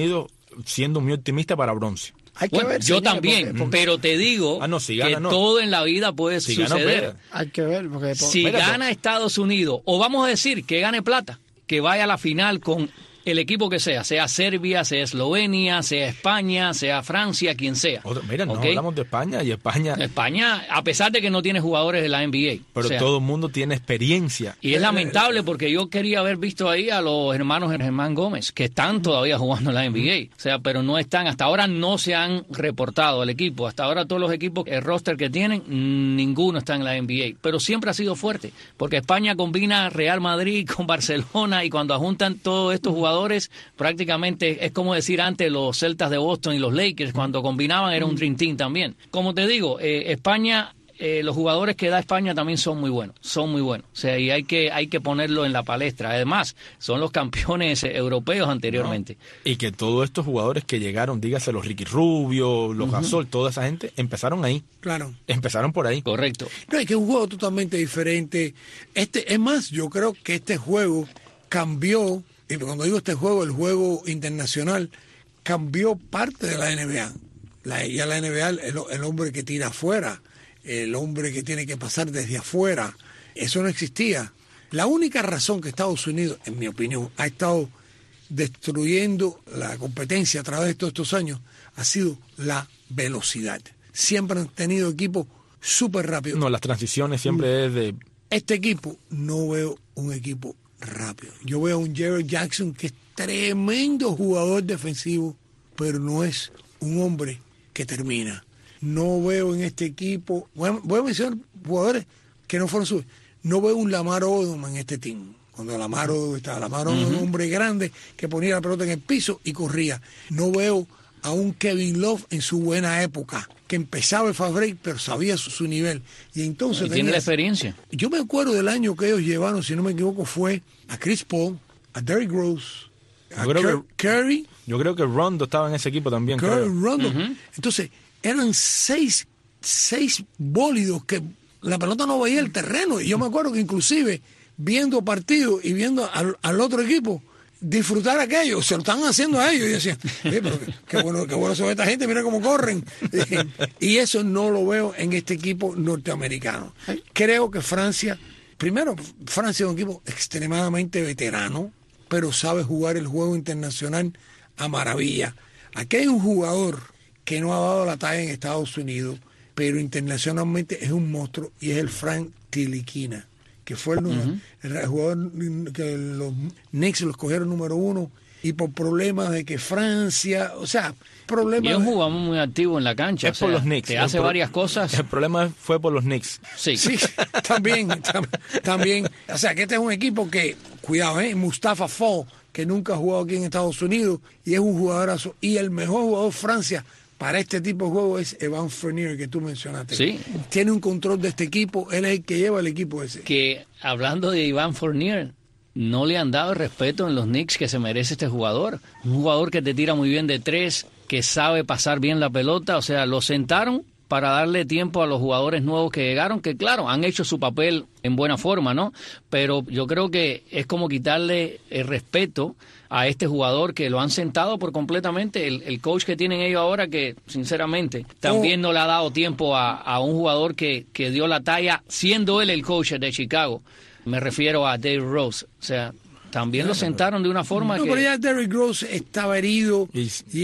siendo muy optimista para bronce. Hay que Bueno, ver, yo señores, también, porque- porque- pero te digo Ah, no, si que gana, no. todo en la vida puede Si gana, suceder. puede. Hay que ver, porque... Si Mira, gana Estados Unidos, o vamos a decir que gane plata, que vaya a la final con el equipo que sea, sea Serbia, sea Eslovenia, sea España, sea Francia, quien sea. Otro- mira, no ¿Ok? hablamos de España y España, España, a pesar de que no tiene jugadores de la N B A. pero o sea, todo el mundo tiene experiencia. y es lamentable porque yo quería haber visto ahí a los hermanos Germán Gómez, que están todavía jugando en la N B A. O sea, pero no están, hasta ahora no se han reportado al equipo. Hasta ahora todos los equipos, el roster que tienen, mm, ninguno está en la N B A. Pero siempre ha sido fuerte, porque España combina Real Madrid con Barcelona y cuando juntan todos estos jugadores, prácticamente es como decir antes los Celtas de Boston y los Lakers, cuando combinaban era un Dream Team también. Como te digo, eh, España... Eh, los jugadores que da España también son muy buenos, son muy buenos. O sea, y hay que hay que ponerlo en la palestra. Además, son los campeones eh, europeos anteriormente. Y que todos estos jugadores que llegaron, dígase los Ricky Rubio, los Gasol, toda esa gente, empezaron ahí. Claro. Empezaron por ahí. Correcto. No, es que es un juego totalmente diferente. Este, es más, yo creo que este juego cambió, y cuando digo este juego, el juego internacional, cambió parte de la N B A. La, ya la N B A, el, el hombre que tira afuera, el hombre que tiene que pasar desde afuera, eso no existía. La única razón que Estados Unidos, en mi opinión, ha estado destruyendo la competencia a través de todos estos años ha sido la velocidad. Siempre han tenido equipos súper rápidos. No, las transiciones siempre es de... Este equipo, no veo un equipo rápido. Yo veo a un Jared Jackson que es tremendo jugador defensivo, pero no es un hombre que termina. No veo en este equipo, voy a, voy a mencionar jugadores que no fueron suyos. No veo un Lamar Odom en este team. Cuando Lamar Odom estaba, Lamar Odom era un hombre grande que ponía la pelota en el piso y corría. No veo a un Kevin Love en su buena época, que empezaba el fast break, pero sabía su, su nivel. Y entonces Y tiene la experiencia. Yo me acuerdo del año que ellos llevaron, si no me equivoco, fue a Chris Paul, a Derrick Rose, a Yo creo Cur- que- Curry, Yo creo que Rondo estaba en ese equipo también. Curry, creo. Rondo. Entonces, eran seis, seis bólidos que la pelota no veía el terreno. Y yo me acuerdo que inclusive, viendo partidos y viendo al, al otro equipo, disfrutar aquello, se lo están haciendo a ellos. Y decían, "Eh, pero qué, qué bueno, qué bueno son esta gente, mira cómo corren". Y eso no lo veo en este equipo norteamericano. Creo que Francia, primero, Francia es un equipo extremadamente veterano, pero sabe jugar el juego internacional a maravilla. Aquí hay un jugador que no ha dado la talla en Estados Unidos, pero internacionalmente es un monstruo, y es el Frank Tiliquina, que fue el, número, uh-huh. el jugador que los Knicks los cogieron número uno, y por problemas de que Francia, o sea, problemas... Y es un de- jugador muy activo en la cancha. Es o sea, por los Knicks. Te El hace pro- varias cosas. El problema fue por los Knicks. Sí. Sí, también, tam- también. O sea, que este es un equipo que, cuidado, ¿eh? Mustafa Fall, que nunca ha jugado aquí en Estados Unidos, y es un jugadorazo. Y el mejor jugador Francia para este tipo de juego es Evan Fournier, que tú mencionaste. Sí. Tiene un control de este equipo, él es el que lleva el equipo ese. Que hablando de Iván Fournier, no le han dado el respeto en los Knicks que se merece este jugador. Un jugador que te tira muy bien de tres, que sabe pasar bien la pelota. O sea, lo sentaron para darle tiempo a los jugadores nuevos que llegaron, que claro, han hecho su papel en buena forma, ¿no? Pero yo creo que es como quitarle el respeto a este jugador que lo han sentado por completamente. El, el coach que tienen ellos ahora, que sinceramente también no le ha dado tiempo a, a un jugador que, que dio la talla, siendo él el coach de Chicago. Me refiero a Dave Rose. O sea, también lo sentaron de una forma No, que... pero ya Derrick Rose estaba herido y, y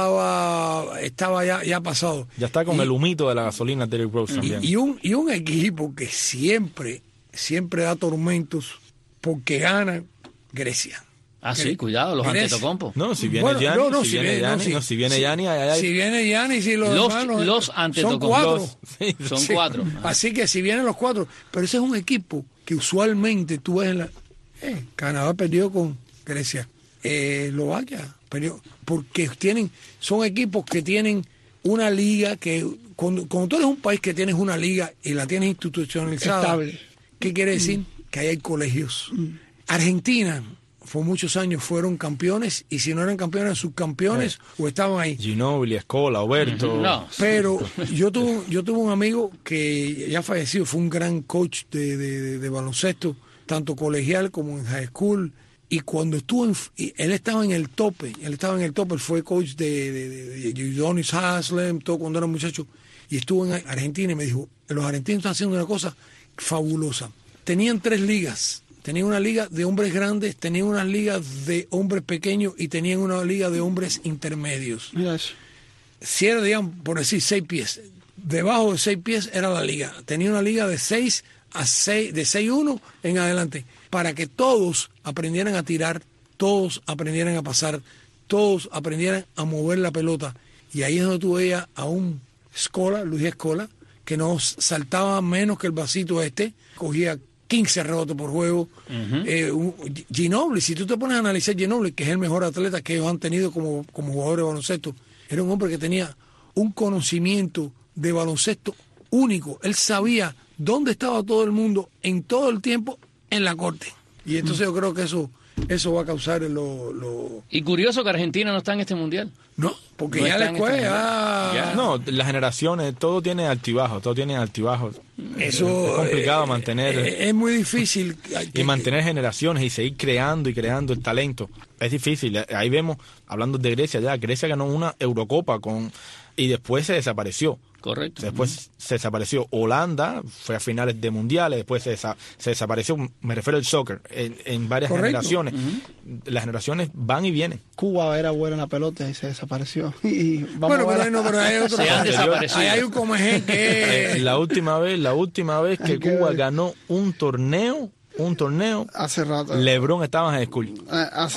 estaba, estaba ya, ya pasado. Ya está con Y- el humito de la gasolina Derrick Rose Y, también. y un, y un equipo que siempre, siempre da tormentos porque gana Grecia. Ah, sí, cuidado, los Grecia. Antetokounmpo. No, si viene Bueno, Gianni, no, no, si, si viene viene- no, Gianni, si- no, si viene si- Gianni, ahí hay- Si viene Giannis y los Los- hermanos, los son Antetokounmpo. cuatro. Los- sí, Son Sí. cuatro. Así que si vienen los cuatro, pero ese es un equipo que usualmente tú ves en la... Eh, Canadá perdió con Grecia, eh, Eslovaquia perdió, porque tienen, son equipos que tienen una liga que, cuando, cuando tú eres un país que tienes una liga y la tienes institucionalizada, Estable. ¿qué quiere decir? Que ahí hay colegios. Argentina, por muchos años fueron campeones, y si no eran campeones, eran subcampeones o estaban ahí. Ginóbili, Escola, Oberto. No. Pero yo tuve, yo tuve un amigo que ya falleció, fue un gran coach de, de- de- de baloncesto, tanto colegial como en high school, Y cuando estuvo, en, él estaba en el tope, él estaba en el tope, él fue coach de, de, de, de Udonis Haslem, todo cuando era muchacho, y estuvo en Argentina y me dijo, los argentinos están haciendo una cosa fabulosa. Tenían tres ligas, tenían una liga de hombres grandes, tenían una liga de hombres pequeños y tenían una liga de hombres intermedios. Mira eso. Si era, digamos, por decir, seis pies, debajo de seis pies era la liga. Tenía una liga de seis a seis, de seis uno en adelante, para que todos aprendieran a tirar, todos aprendieran a pasar, todos aprendieran a mover la pelota. Y ahí es donde tú veías a un Scola, Luis Scola, que no saltaba menos que el vasito este, cogía quince rebotes por juego. Uh-huh. eh, un, Ginobili, si tú te pones a analizar Ginobili, que es el mejor atleta que ellos han tenido como, como jugadores de baloncesto, era un hombre que tenía un conocimiento de baloncesto único. Él sabía dónde estaba todo el mundo en todo el tiempo en la corte. Y entonces uh-huh. yo creo que eso eso va a causar lo, lo... Y curioso que Argentina no está en este mundial. No, porque no ya la escuela... Este ya... No, las generaciones, todo tiene altibajos, todo tiene altibajos. Eso es complicado eh, mantener... Eh, es muy difícil. Y que... mantener generaciones y seguir creando y creando el talento. Es difícil. Ahí vemos, hablando de Grecia ya, Grecia ganó una Eurocopa con y después se desapareció. Correcto. Después uh-huh. se desapareció. Holanda fue a finales de mundiales, después se, desa- se desapareció, me refiero al soccer, en, en varias Correcto. generaciones. Uh-huh. Las generaciones van y vienen. Cuba era buena en la pelota y se desapareció. Y vamos bueno, a pero, no, pero hay otro. Se han desaparecido. Ahí hay un comején que... la última vez, la última vez que Cuba ganó un torneo, un torneo, hace rato. LeBron estaba en school. Hace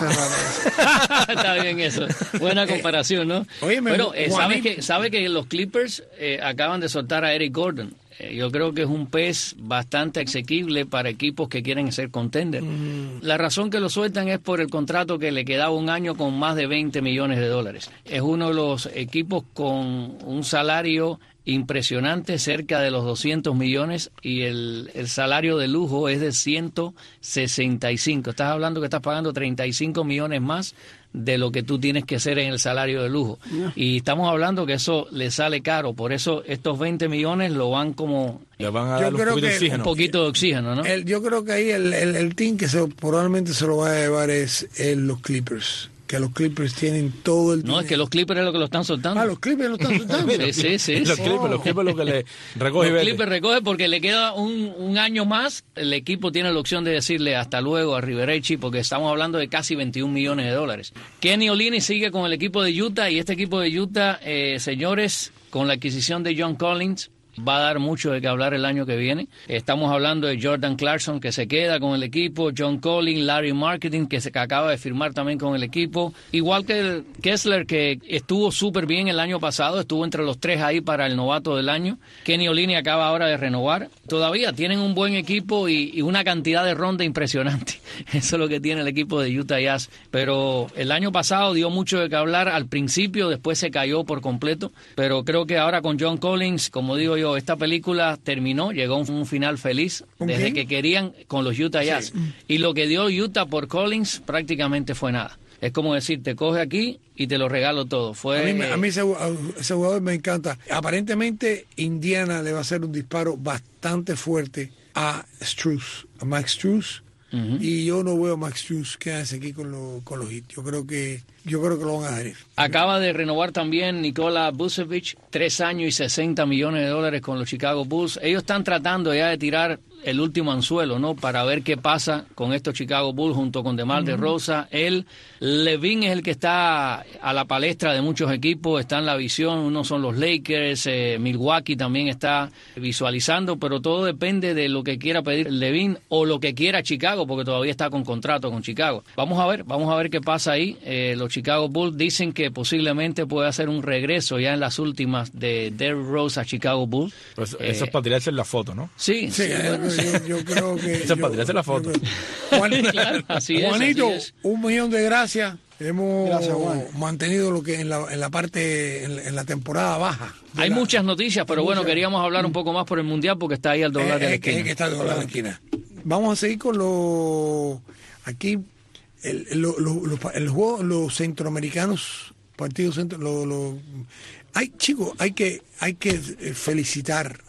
rato. Está bien eso. Buena comparación, ¿no? Oye, bueno, eh, ¿sabe que sabe que los Clippers eh, acaban de soltar a Eric Gordon? Eh, yo creo que es un pez bastante asequible para equipos que quieren ser contender. Mm. La razón que lo sueltan es por el contrato que le quedaba un año con más de veinte millones de dólares. Es uno de los equipos con un salario impresionante, cerca de los doscientos millones, y el, el salario de lujo es de ciento sesenta y cinco. Estás hablando que estás pagando treinta y cinco millones más de lo que tú tienes que hacer en el salario de lujo. Yeah. Y estamos hablando que eso le sale caro, por eso estos veinte millones lo van como... Le van a dar un poquito, de oxígeno. un poquito de oxígeno, ¿no? El, yo creo que ahí el, el, el team que se, probablemente se lo va a llevar es el, los Clippers. Que los Clippers tienen todo el No, dinero. Es que los Clippers es lo que lo están soltando. Ah, los Clippers lo están soltando. sí, sí, sí. Los Clippers, oh. los Clippers lo que le recoge. Los Clippers recoge porque le queda un, un año más. El equipo tiene la opción de decirle hasta luego a Riverechi, porque estamos hablando de casi veintiún millones de dólares. Kenny Olini sigue con el equipo de Utah, y este equipo de Utah, eh, señores, con la adquisición de John Collins, va a dar mucho de qué hablar el año que viene. Estamos hablando de Jordan Clarkson, que se queda con el equipo, John Collins, Larry Marketing, que se que acaba de firmar también con el equipo, igual que el Kessler, que estuvo súper bien el año pasado, estuvo entre los tres ahí para el novato del año. Kenny Olini acaba ahora de renovar. Todavía tienen un buen equipo y, y una cantidad de ronda impresionante. Eso es lo que tiene el equipo de Utah Jazz. Pero el año pasado dio mucho de qué hablar al principio, después se cayó por completo. Pero creo que ahora con John Collins, como digo yo, esta película terminó, llegó a un, un final feliz desde okay. que querían con los Utah Jazz. Sí. Y lo que dio Utah por Collins prácticamente fue nada. Es como decir, te coge aquí y te lo regalo todo. Fue, a mí, a mí ese, ese jugador me encanta. Aparentemente Indiana le va a hacer un disparo bastante fuerte a Strus, a Max Strus. Uh-huh. Y yo no veo a Max Strus quedarse aquí con, lo, con los hits. Yo creo que yo creo que lo van a dejar ir. Acaba de renovar también Nikola Vucevic, tres años y sesenta millones de dólares con los Chicago Bulls. Ellos están tratando ya de tirar el último anzuelo, ¿no? Para ver qué pasa con estos Chicago Bulls junto con DeMar uh-huh. DeRozan. Él, Levine es el que está a la palestra de muchos equipos, está en la visión. Uno son los Lakers, eh, Milwaukee también está visualizando, pero todo depende de lo que quiera pedir Levine o lo que quiera Chicago, porque todavía está con contrato con Chicago. Vamos a ver, vamos a ver qué pasa ahí. Eh, los Chicago Bulls dicen que posiblemente puede hacer un regreso ya en las últimas de Derrick Rose a Chicago Bulls. Pues eh, eso es para tirarse en la foto, ¿no? Sí, sí, sí bueno, sí. Yo, yo creo que... Eso es para tirarse la foto. Juan, claro, así Juanito, es, así es. Un millón de gracias. Hemos Gracias, Juan. mantenido lo que en la, en la parte, en, en la temporada baja. Hay la, muchas noticias, pero bueno, muchas. queríamos hablar un poco más por el Mundial porque está ahí al doblar eh, de la eh, esquina. Es que está al doblar de la esquina. Vamos a seguir con los... Aquí, el, lo, lo, lo, el juego, los centroamericanos, partidos centro... Lo, lo, hay, chicos, hay que, hay que felicitar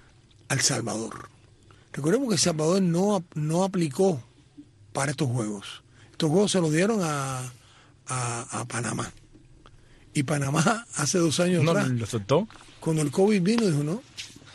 al Salvador. Recordemos que El Salvador no, no aplicó para estos juegos. estos juegos se los dieron a, a, a Panamá. Y Panamá hace dos años no, atrás, lo soltó. Cuando el COVID vino, dijo no.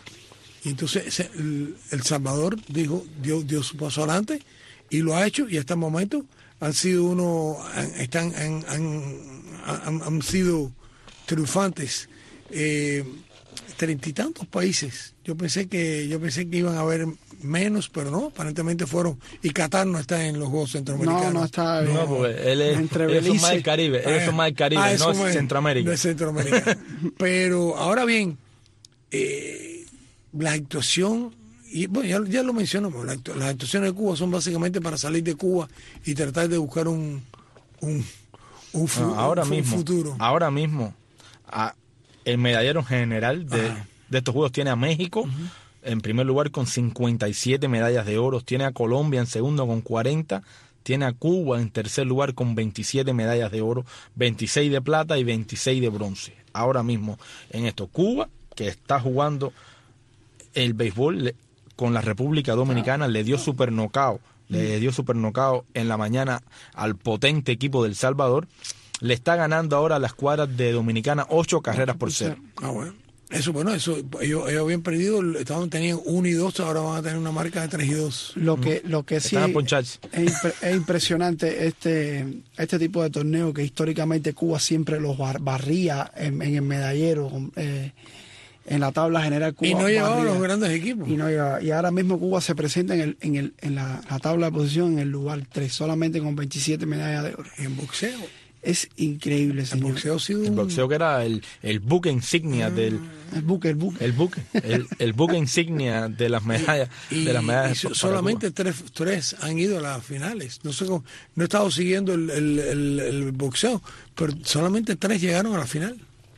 Y entonces se, el, el Salvador dijo, dio, dio su paso adelante y lo ha hecho, y hasta el momento han sido uno, han, están, han, han, han, han sido triunfantes. Eh, treinta y tantos países. Yo pensé que yo pensé que iban a haber menos, pero no, aparentemente fueron. Y Qatar no está en los Juegos Centroamericanos. No, no está. No, porque él es, entre ellos son Belice. más del Caribe, ellos son más del Caribe, Ah, no eso es es- Centroamérica. no es Centroamérica. Pero ahora bien, eh, la actuación, y bueno, ya, ya lo mencionamos, la actu- las actuaciones de Cuba son básicamente para salir de Cuba y tratar de buscar un, un, un, fu- No, ahora un mismo, futuro. ahora mismo, a- el medallero general de, de estos Juegos tiene a México en primer lugar con cincuenta y siete medallas de oro, tiene a Colombia en segundo con cuarenta, tiene a Cuba en tercer lugar con veintisiete medallas de oro, veintiséis de plata y veintiséis de bronce. Ahora mismo en esto, Cuba, que está jugando el béisbol le- con la República Dominicana, le dio super knockout, le dio super knockout en la mañana al potente equipo del Salvador. Le está ganando ahora a la escuadra de Dominicana ocho carreras por cero. Ah, bueno. Eso, bueno, eso, ellos, ellos habían perdido, estaban, tenían uno y dos, ahora van a tener una marca de tres y dos. Lo que, lo que sí Están a es, poncharse. impre- es impresionante este, este tipo de torneo que históricamente Cuba siempre los bar- barría en, en el medallero, eh, en la tabla general Cuba Y no llevaban barría. los grandes equipos. Y, no llevaba- y ahora mismo Cuba se presenta en, el, en, el, en la, la tabla de posición en el lugar tres, solamente con veintisiete medallas de oro. En boxeo. Es increíble, El señor. boxeo ha sido El un- boxeo que era el, el buque insignia del... El buque, el buque. El buque, el, el buque insignia de las medallas. Y, de las medallas y so- para solamente Cuba. tres, tres han ido a las finales. No sé cómo, no he estado siguiendo el, el, el- el boxeo, pero solamente tres llegaron a la final.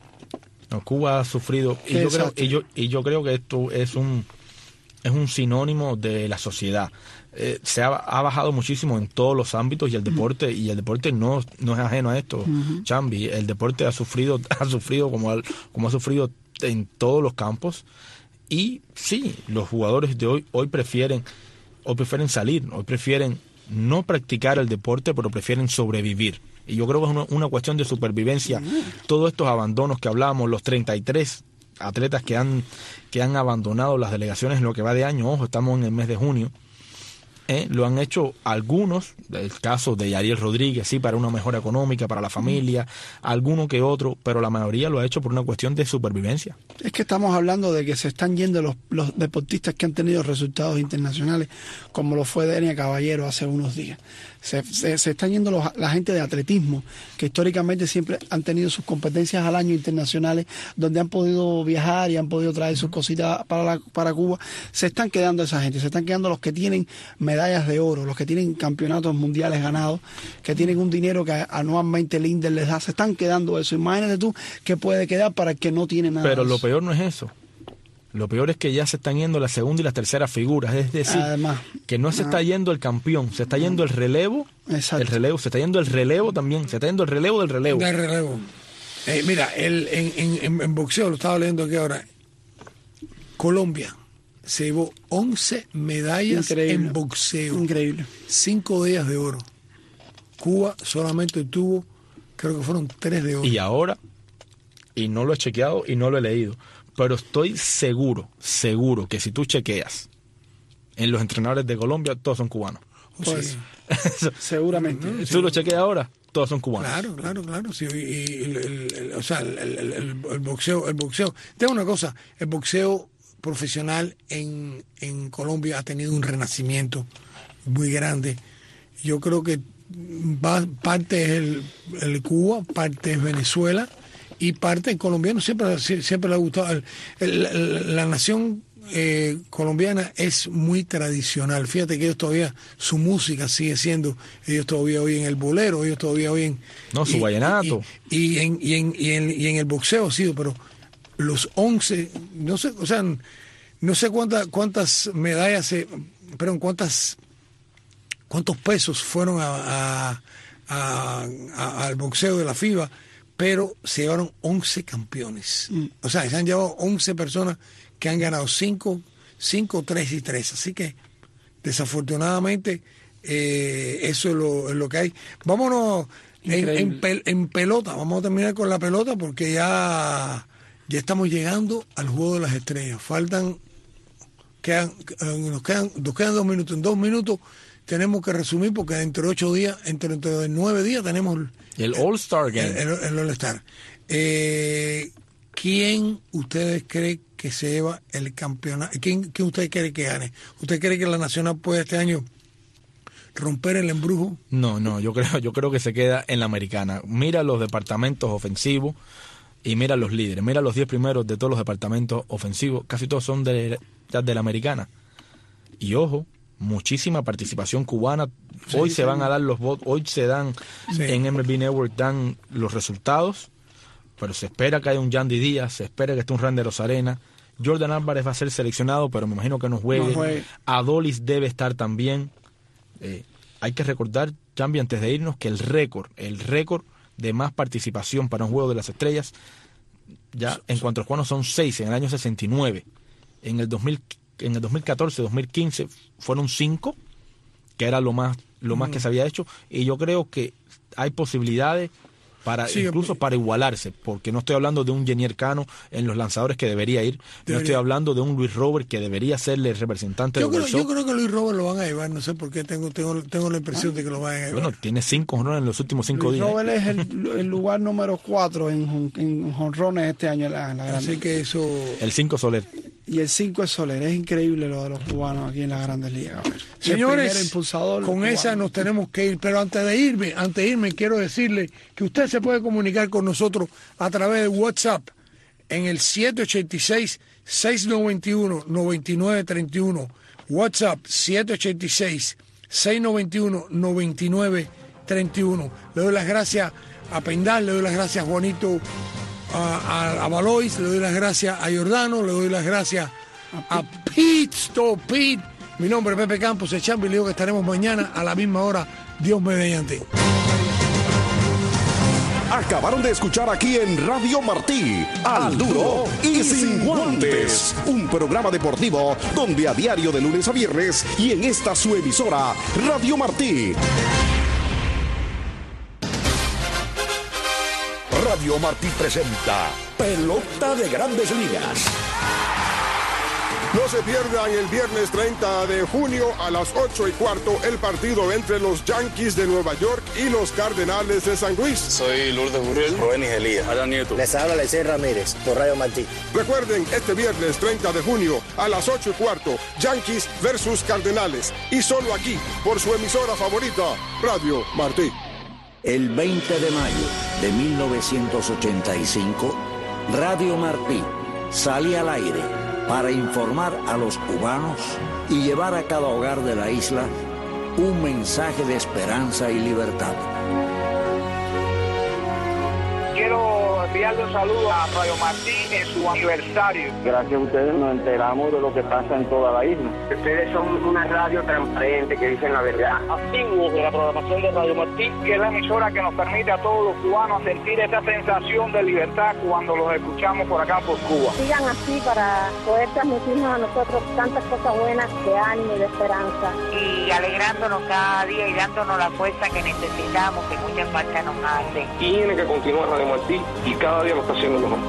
No, Cuba ha sufrido y yo, creo, Exacto. y, yo, y yo creo que esto es un es un sinónimo de la sociedad. Eh, se ha, ha bajado muchísimo en todos los ámbitos y el deporte y el deporte no, no es ajeno a esto, Chambi. El deporte ha sufrido ha sufrido como, al- como ha sufrido en todos los campos, y sí, los jugadores de hoy hoy prefieren hoy prefieren salir, hoy prefieren no practicar el deporte, pero prefieren sobrevivir. Y yo creo que es una, una cuestión de supervivencia. Todos estos abandonos que hablábamos, los treinta y tres atletas que han, que han abandonado las delegaciones en lo que va de año, ojo, estamos en el mes de junio, ¿eh? Lo han hecho algunos, el caso de Yariel Rodríguez, sí, para una mejora económica, para la familia, alguno que otro, pero la mayoría lo ha hecho por una cuestión de supervivencia. Es que estamos hablando de que se están yendo los, los deportistas que han tenido resultados internacionales, como lo fue Denia Caballero hace unos días. Se, se, se están yendo los- la gente de atletismo, que históricamente siempre han tenido sus competencias al año internacionales, donde han podido viajar y han podido traer sus cositas para, la- para Cuba. Se están quedando esa gente, se están quedando los que tienen medallas de oro, los que tienen campeonatos mundiales ganados, que tienen un dinero que anualmente el INDER les da. Se están quedando eso. Imagínate tú qué puede quedar para el que no tiene nada. Pero de lo eso. peor no es eso. Lo peor es que ya se están yendo las segunda y las terceras figuras. Es decir, Además, que no se ah. está yendo el campeón, se está yendo el relevo. Exacto. El relevo, se está yendo el relevo también. Se está yendo el relevo del relevo. De relevo. Eh, mira, el, en, en, en- en boxeo, lo estaba leyendo aquí ahora, Colombia se llevó once medallas Increíble. en boxeo, Increíble. cinco de ellas de oro. Cuba solamente tuvo, creo que fueron tres de oro. Y ahora, y no lo he chequeado y no lo he leído, pero estoy seguro, seguro que si tú chequeas en los entrenadores de Colombia, todos son cubanos. Pues, Sí. seguramente. Si tú lo chequeas ahora, todos son cubanos. Claro, claro, claro. Sí, y, y el, el- el- o sea, el, el- el- el- el boxeo, el boxeo. Tengo una cosa, el boxeo profesional en, en Colombia ha tenido un renacimiento muy grande. Yo creo que va, parte es el, el Cuba, parte es Venezuela y parte el colombiano. Siempre, sie- siempre le ha gustado. El- el- el- la nación eh, colombiana es muy tradicional. Fíjate que ellos todavía, su música sigue siendo, ellos todavía oyen el bolero, ellos todavía oyen... No, su y- vallenato. Y, y en, y, en, y, en, y en el boxeo ha sido, pero los once, no sé, o sea, no sé cuántas cuántas medallas, se, perdón, cuántas cuántos pesos fueron a, a- a- a- al boxeo de la FIBA, pero se llevaron once campeones. O sea, se han llevado once personas que han ganado cinco, cinco, tres y tres. Así que, desafortunadamente, Eh, eso es lo, es lo que hay. Vámonos en, en, pel, en pelota, vamos a terminar con la pelota porque ya, ya estamos llegando al Juego de las Estrellas. Faltan, quedan, nos, quedan, nos quedan dos minutos. En dos minutos tenemos que resumir porque dentro de ocho días, entre, entre nueve días tenemos el All-Star Game. El, el, el All-Star. Eh, ¿Quién ustedes creen que se lleva el campeonato? ¿Quién, quién ustedes creen que gane? ¿Usted cree que la Nacional puede este año romper el embrujo? No, no, yo creo, yo creo que se queda en la Americana. Mira los departamentos ofensivos y mira los líderes. Mira los diez primeros de todos los departamentos ofensivos. Casi todos son de, de la Americana. Y ojo, muchísima participación cubana. Sí, hoy sí, se sí. van a dar los votos, hoy se dan sí. en M L B Network, dan los resultados. Pero se espera que haya un Yandy Díaz, se espera que esté un Randy Rosarena. Jordan Álvarez va a ser seleccionado, pero me imagino que no juegue. No juegue. Adolis debe estar también. Eh, hay que recordar, Chambi, antes de irnos, que el récord, el récord de más participación para un Juego de las Estrellas, ya en cuanto a los cubanos son seis en el año sesenta y nueve. En el dos mil, en el dos mil catorce, dos mil quince fueron cinco, que era lo más, lo más mm. que se había hecho. Y yo creo que hay posibilidades para sí, incluso para igualarse, porque no estoy hablando de un Yenier Cano en los lanzadores que debería ir, debería. no estoy hablando de un Luis Robert que debería serle el representante yo de creo, yo creo que Luis Robert lo van a llevar, no sé por qué, tengo tengo, tengo la impresión ¿Ah? de que lo van a llevar. Bueno, tiene cinco jonrones en los últimos cinco Luis días. Luis Robert es el, el lugar número cuatro en, en jonrones este año en la, en la Grande. Así que eso... El cinco Soler. Y el cinco es Soler. Es increíble lo de los cubanos aquí en las Grandes Ligas. Señores, impulsador con esa nos tenemos que ir. Pero antes de irme, antes de irme, quiero decirle que usted se puede comunicar con nosotros a través de WhatsApp en el siete ocho seis, seis nueve uno, nueve nueve tres uno. WhatsApp siete ocho seis, seis nueve uno, nueve nueve tres uno. Le doy las gracias a Pendal, le doy las gracias a Juanito, a, a, a Valois, le doy las gracias a Giordano, le doy las gracias a Pete Stop Pete. Mi nombre es Pepe Campos, el Champi, le digo que estaremos mañana a la misma hora, Dios mediante. Acabaron de escuchar aquí en Radio Martí, Al Duro y Sin Guantes, un programa deportivo donde a diario de lunes a viernes y en esta su emisora, Radio Martí. Radio Martí presenta Pelota de Grandes Ligas. No se pierdan el viernes treinta de junio a las ocho y cuarto el partido entre los Yankees de Nueva York y los Cardenales de San Luis. Soy Lourdes Gurriel, Rubén Igelía, Adán Nieto. Les habla Lecey Ramírez por Radio Martí. Recuerden, este viernes treinta de junio a las ocho y cuarto, Yankees versus Cardenales. Y solo aquí, por su emisora favorita, Radio Martí. El veinte de mayo de mil novecientos ochenta y cinco, Radio Martí sale al aire para informar a los cubanos y llevar a cada hogar de la isla un mensaje de esperanza y libertad. Quiero enviarle un saludo a Radio Martí en su aniversario. Gracias a ustedes nos enteramos de lo que pasa en toda la isla. Ustedes son una radio transparente que dicen la verdad. Activos de la programación de Radio Martí, que es la emisora que nos permite a todos los cubanos sentir esa sensación de libertad cuando los escuchamos por acá por Cuba. Sigan así para poder transmitirnos a nosotros tantas cosas buenas de ánimo y de esperanza. Y alegrándonos cada día y dándonos la fuerza que necesitamos, que mucha falta nos hace. Tiene que continuar Radio Martí y cada día lo está haciendo mejor.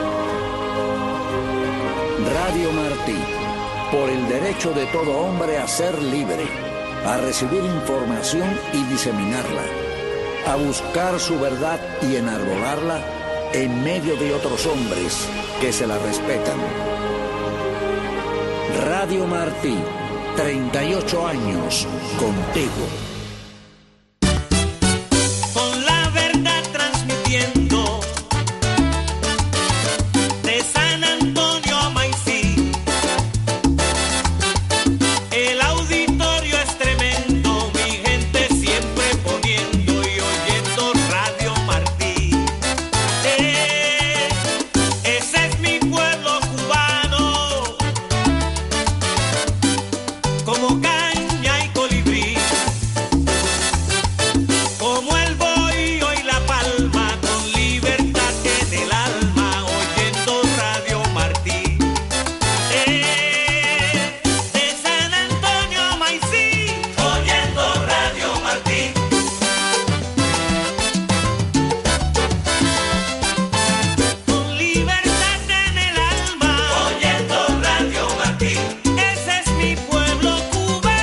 Radio Martí, por el derecho de todo hombre a ser libre, a recibir información y diseminarla, a buscar su verdad y enarbolarla en medio de otros hombres que se la respetan. Radio Martí, treinta y ocho años contigo.